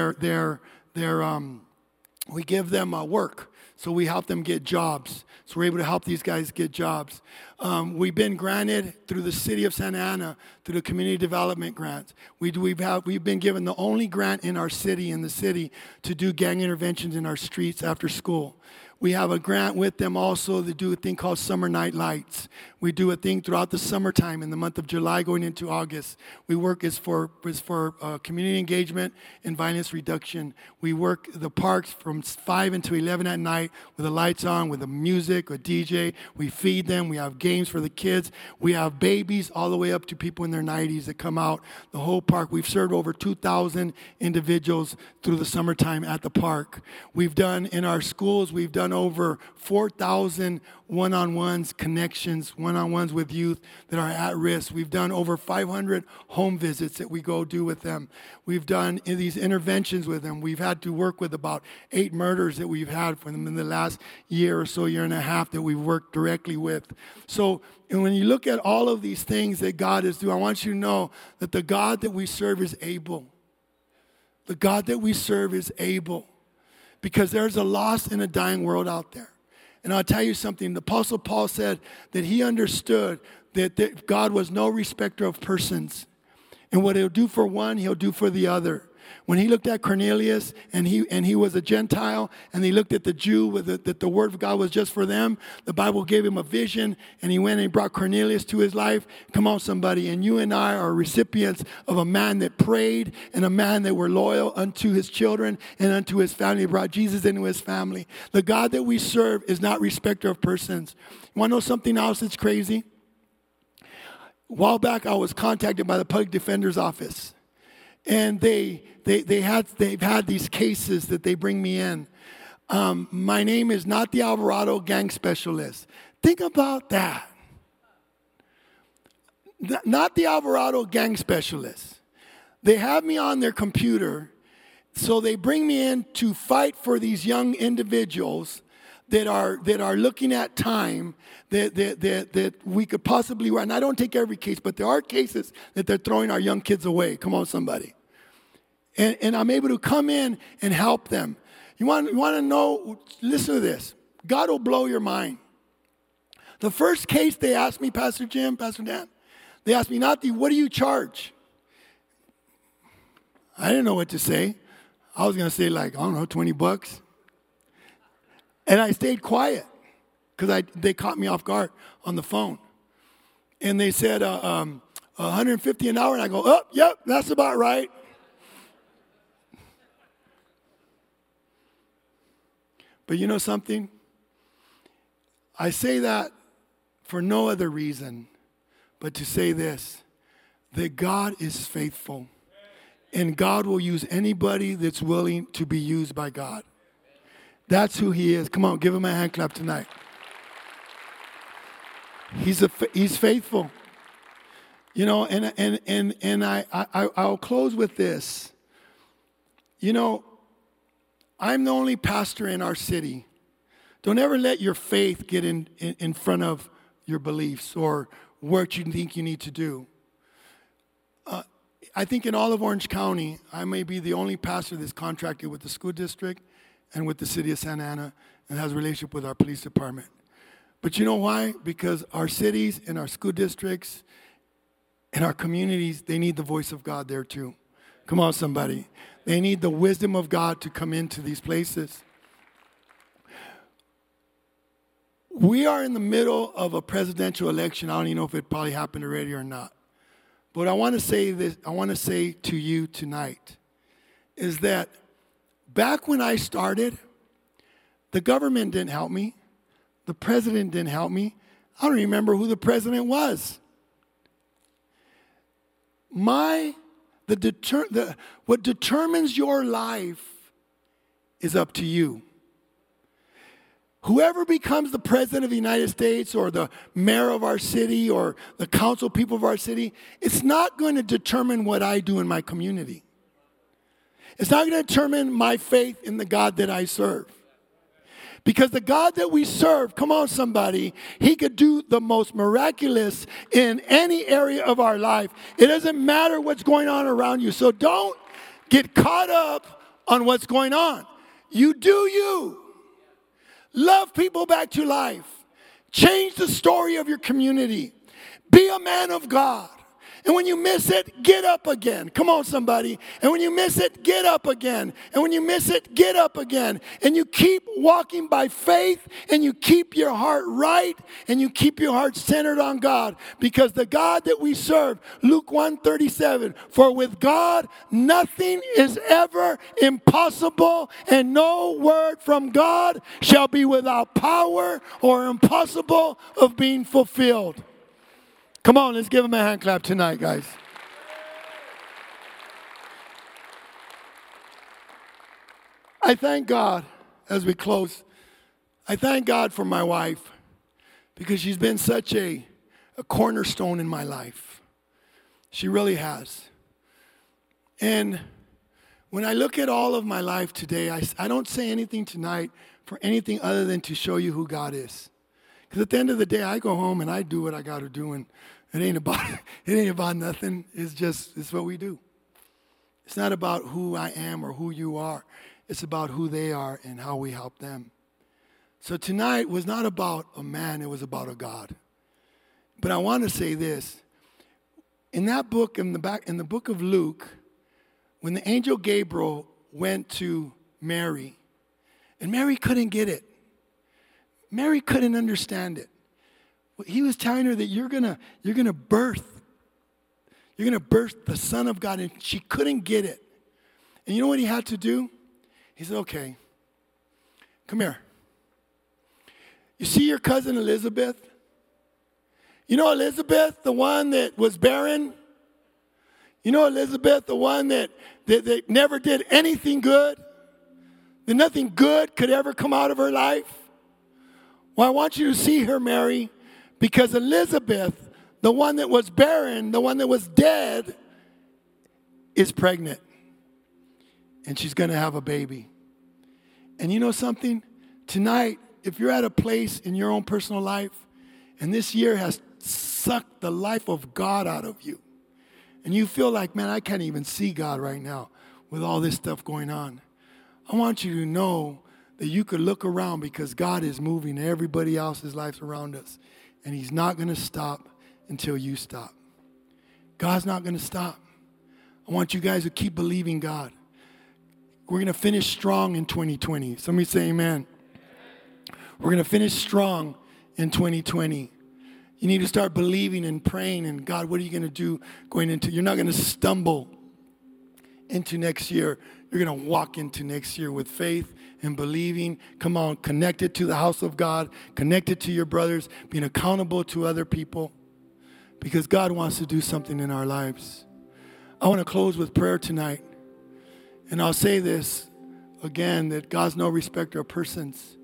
We give them work. So we help them get jobs. So we're able to help these guys get jobs. We've been granted through the city of Santa Ana, through the community development grants. We've been given the only grant in our city, to do gang interventions in our streets after school. We have a grant with them also to do a thing called Summer Night Lights. We do a thing throughout the summertime in the month of July going into August. We work is for community engagement and violence reduction. We work the parks from 5 until 11 at night with the lights on, with the music, with DJ. We feed them. We have games for the kids. We have babies all the way up to people in their 90s that come out. The whole park. We've served over 2,000 individuals through the summertime at the park. We've done in our schools, we've done over 4,000 one-on-ones, connections, one-on-ones with youth that are at risk. We've done over 500 home visits that we go do with them. We've done these interventions with them. We've had to work with about 8 murders that we've had for them in the last year or so, year and a half, that we've worked directly with. So, and when you look at all of these things that God is doing, I want you to know that the God that we serve is able. The God that we serve is able. Because there's a lost and a dying world out there. And I'll tell you something. The Apostle Paul said that he understood that God was no respecter of persons. And what he'll do for one, he'll do for the other. When he looked at Cornelius and he was a Gentile, and he looked at the Jew that the word of God was just for them, the Bible gave him a vision, and he went and brought Cornelius to his life. Come on, somebody. And you and I are recipients of a man that prayed and a man that were loyal unto his children and unto his family. He brought Jesus into his family. The God that we serve is not respecter of persons. You want to know something else that's crazy? A while back, I was contacted by the public defender's office. And they've had these cases that they bring me in. My name is not the Alvarado gang specialist. Think about that. Not the Alvarado gang specialist. They have me on their computer, so they bring me in to fight for these young individuals that are looking at time that we could possibly run. I don't take every case, but there are cases that they're throwing our young kids away. Come on, somebody. And I'm able to come in and help them. You want to know, listen to this. God will blow your mind. The first case they asked me, Pastor Jim, Pastor Dan, they asked me, Nati, what do you charge? I didn't know what to say. I was going to say like, I don't know, $20. And I stayed quiet because they caught me off guard on the phone. And they said, $150 an hour. And I go, oh, yep, that's about right. But you know something? I say that for no other reason but to say this, that God is faithful. And God will use anybody that's willing to be used by God. That's who he is. Come on, give him a hand clap tonight. He's faithful. You know, and I'll close with this. You know, I'm the only pastor in our city. Don't ever let your faith get in front of your beliefs or what you think you need to do. I think in all of Orange County, I may be the only pastor that's contracted with the school district and with the city of Santa Ana and has a relationship with our police department. But you know why? Because our cities and our school districts and our communities, they need the voice of God there too. Come on, somebody. They need the wisdom of God to come into these places. We are in the middle of a presidential election. I don't even know if it probably happened already or not. But I want to say this, I want to say to you tonight, is that back when I started, the government didn't help me. The president didn't help me. I don't remember who the president was. What determines your life is up to you. Whoever becomes the president of the United States or the mayor of our city or the council people of our city, it's not going to determine what I do in my community. It's not going to determine my faith in the God that I serve. Because the God that we serve, come on somebody, he could do the most miraculous in any area of our life. It doesn't matter what's going on around you. So don't get caught up on what's going on. You do you. Love people back to life. Change the story of your community. Be a man of God. And when you miss it, get up again. Come on, somebody. And when you miss it, get up again. And when you miss it, get up again. And you keep walking by faith, and you keep your heart right, and you keep your heart centered on God. Because the God that we serve, Luke 1:37, for with God nothing is ever impossible, and no word from God shall be without power or impossible of being fulfilled. Come on, let's give him a hand clap tonight, guys. I thank God as we close. I thank God for my wife because she's been such a cornerstone in my life. She really has. And when I look at all of my life today, I don't say anything tonight for anything other than to show you who God is. Because at the end of the day, I go home and I do what I got to do, and it ain't about nothing. It's what we do. It's not about who I am or who you are. It's about who they are and how we help them. So tonight was not about a man, it was about a God. But I want to say this. In that book, in the book of Luke, when the angel Gabriel went to Mary, and Mary couldn't get it. Mary couldn't understand it. He was telling her that you're gonna birth the Son of God, and she couldn't get it. And you know what he had to do? He said, okay, come here. You see your cousin Elizabeth? You know Elizabeth, the one that was barren? You know Elizabeth, the one that never did anything good? That nothing good could ever come out of her life? Well, I want you to see her, Mary, because Elizabeth, the one that was barren, the one that was dead, is pregnant. And she's going to have a baby. And you know something? Tonight, if you're at a place in your own personal life, and this year has sucked the life of God out of you, and you feel like, man, I can't even see God right now with all this stuff going on, I want you to know that you could look around because God is moving everybody else's lives around us, and he's not going to stop until you stop. God's not going to stop. I want you guys to keep believing God. We're going to finish strong in 2020. Somebody say amen. We're going to finish strong in 2020. You need to start believing and praying, and God, what are you going to do going into? You're not going to stumble into next year. You're going to walk into next year with faith and believing. Come on, connected to the house of God, connected to your brothers, being accountable to other people, because God wants to do something in our lives. I want to close with prayer tonight. And I'll say this again, that God's no respecter of persons.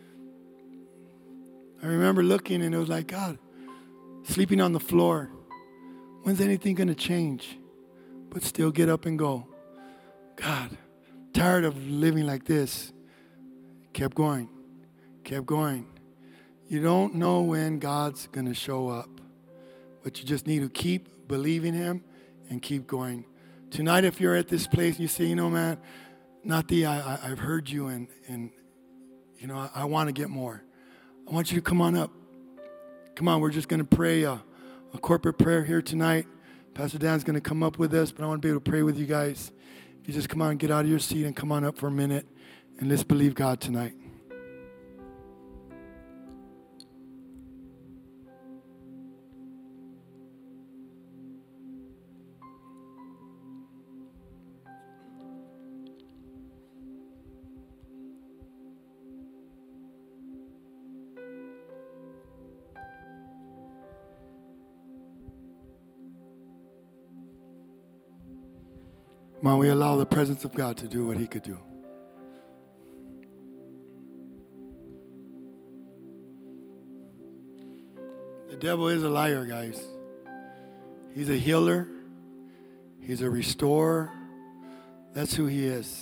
I remember looking and it was like, God, sleeping on the floor. When's anything going to change? But still get up and go. God, tired of living like this. Kept going. Kept going. You don't know when God's going to show up. But you just need to keep believing him and keep going. Tonight, if you're at this place and you say, you know, man, I've heard you and you know, I want to get more. I want you to come on up. Come on, we're just going to pray a corporate prayer here tonight. Pastor Dan's going to come up with us, but I want to be able to pray with you guys. If you just come on and get out of your seat and come on up for a minute, and let's believe God tonight. Come on, we allow the presence of God to do what he could do. The devil is a liar, guys. He's a healer. He's a restorer. That's who he is.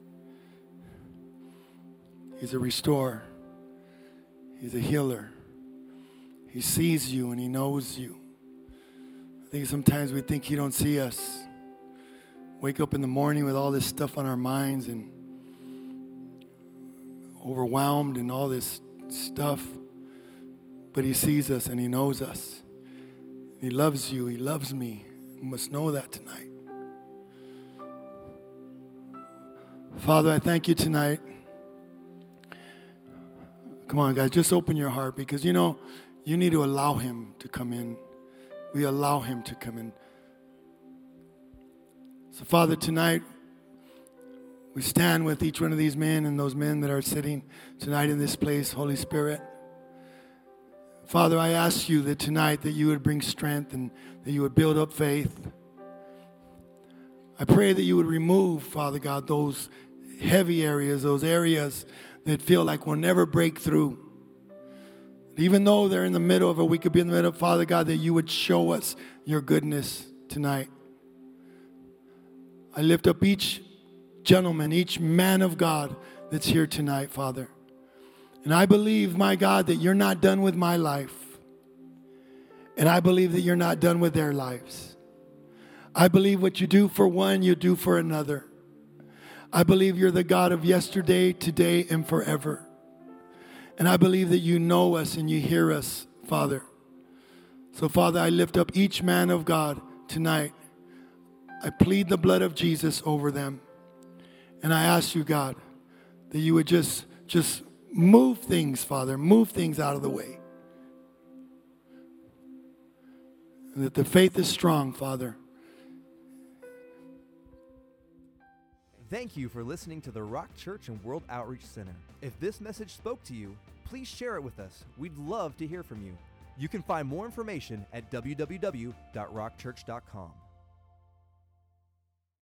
He's a restorer. He's a healer. He sees you and he knows you. I think sometimes we think he don't see us. Wake up in the morning with all this stuff on our minds and overwhelmed and all this stuff. But he sees us and he knows us. He loves you. He loves me. You must know that tonight. Father, I thank you tonight. Come on, guys, just open your heart because, you know, you need to allow him to come in. We allow him to come in. So, Father, tonight, we stand with each one of these men and those men that are sitting tonight in this place, Holy Spirit. Father, I ask you that tonight that you would bring strength and that you would build up faith. I pray that you would remove, Father God, those heavy areas, those areas that feel like we'll never break through. Even though they're in the middle of it, we could be in the middle of, Father God, that you would show us your goodness tonight. I lift up each gentleman, each man of God that's here tonight, Father. And I believe, my God, that you're not done with my life. And I believe that you're not done with their lives. I believe what you do for one, you do for another. I believe you're the God of yesterday, today, and forever. And I believe that you know us and you hear us, Father. So, Father, I lift up each man of God tonight. I plead the blood of Jesus over them. And I ask you, God, that you would just move things, Father, move things out of the way. And that the faith is strong, Father. Thank you for listening to the Rock Church and World Outreach Center. If this message spoke to you, please share it with us. We'd love to hear from you. You can find more information at www.rockchurch.com.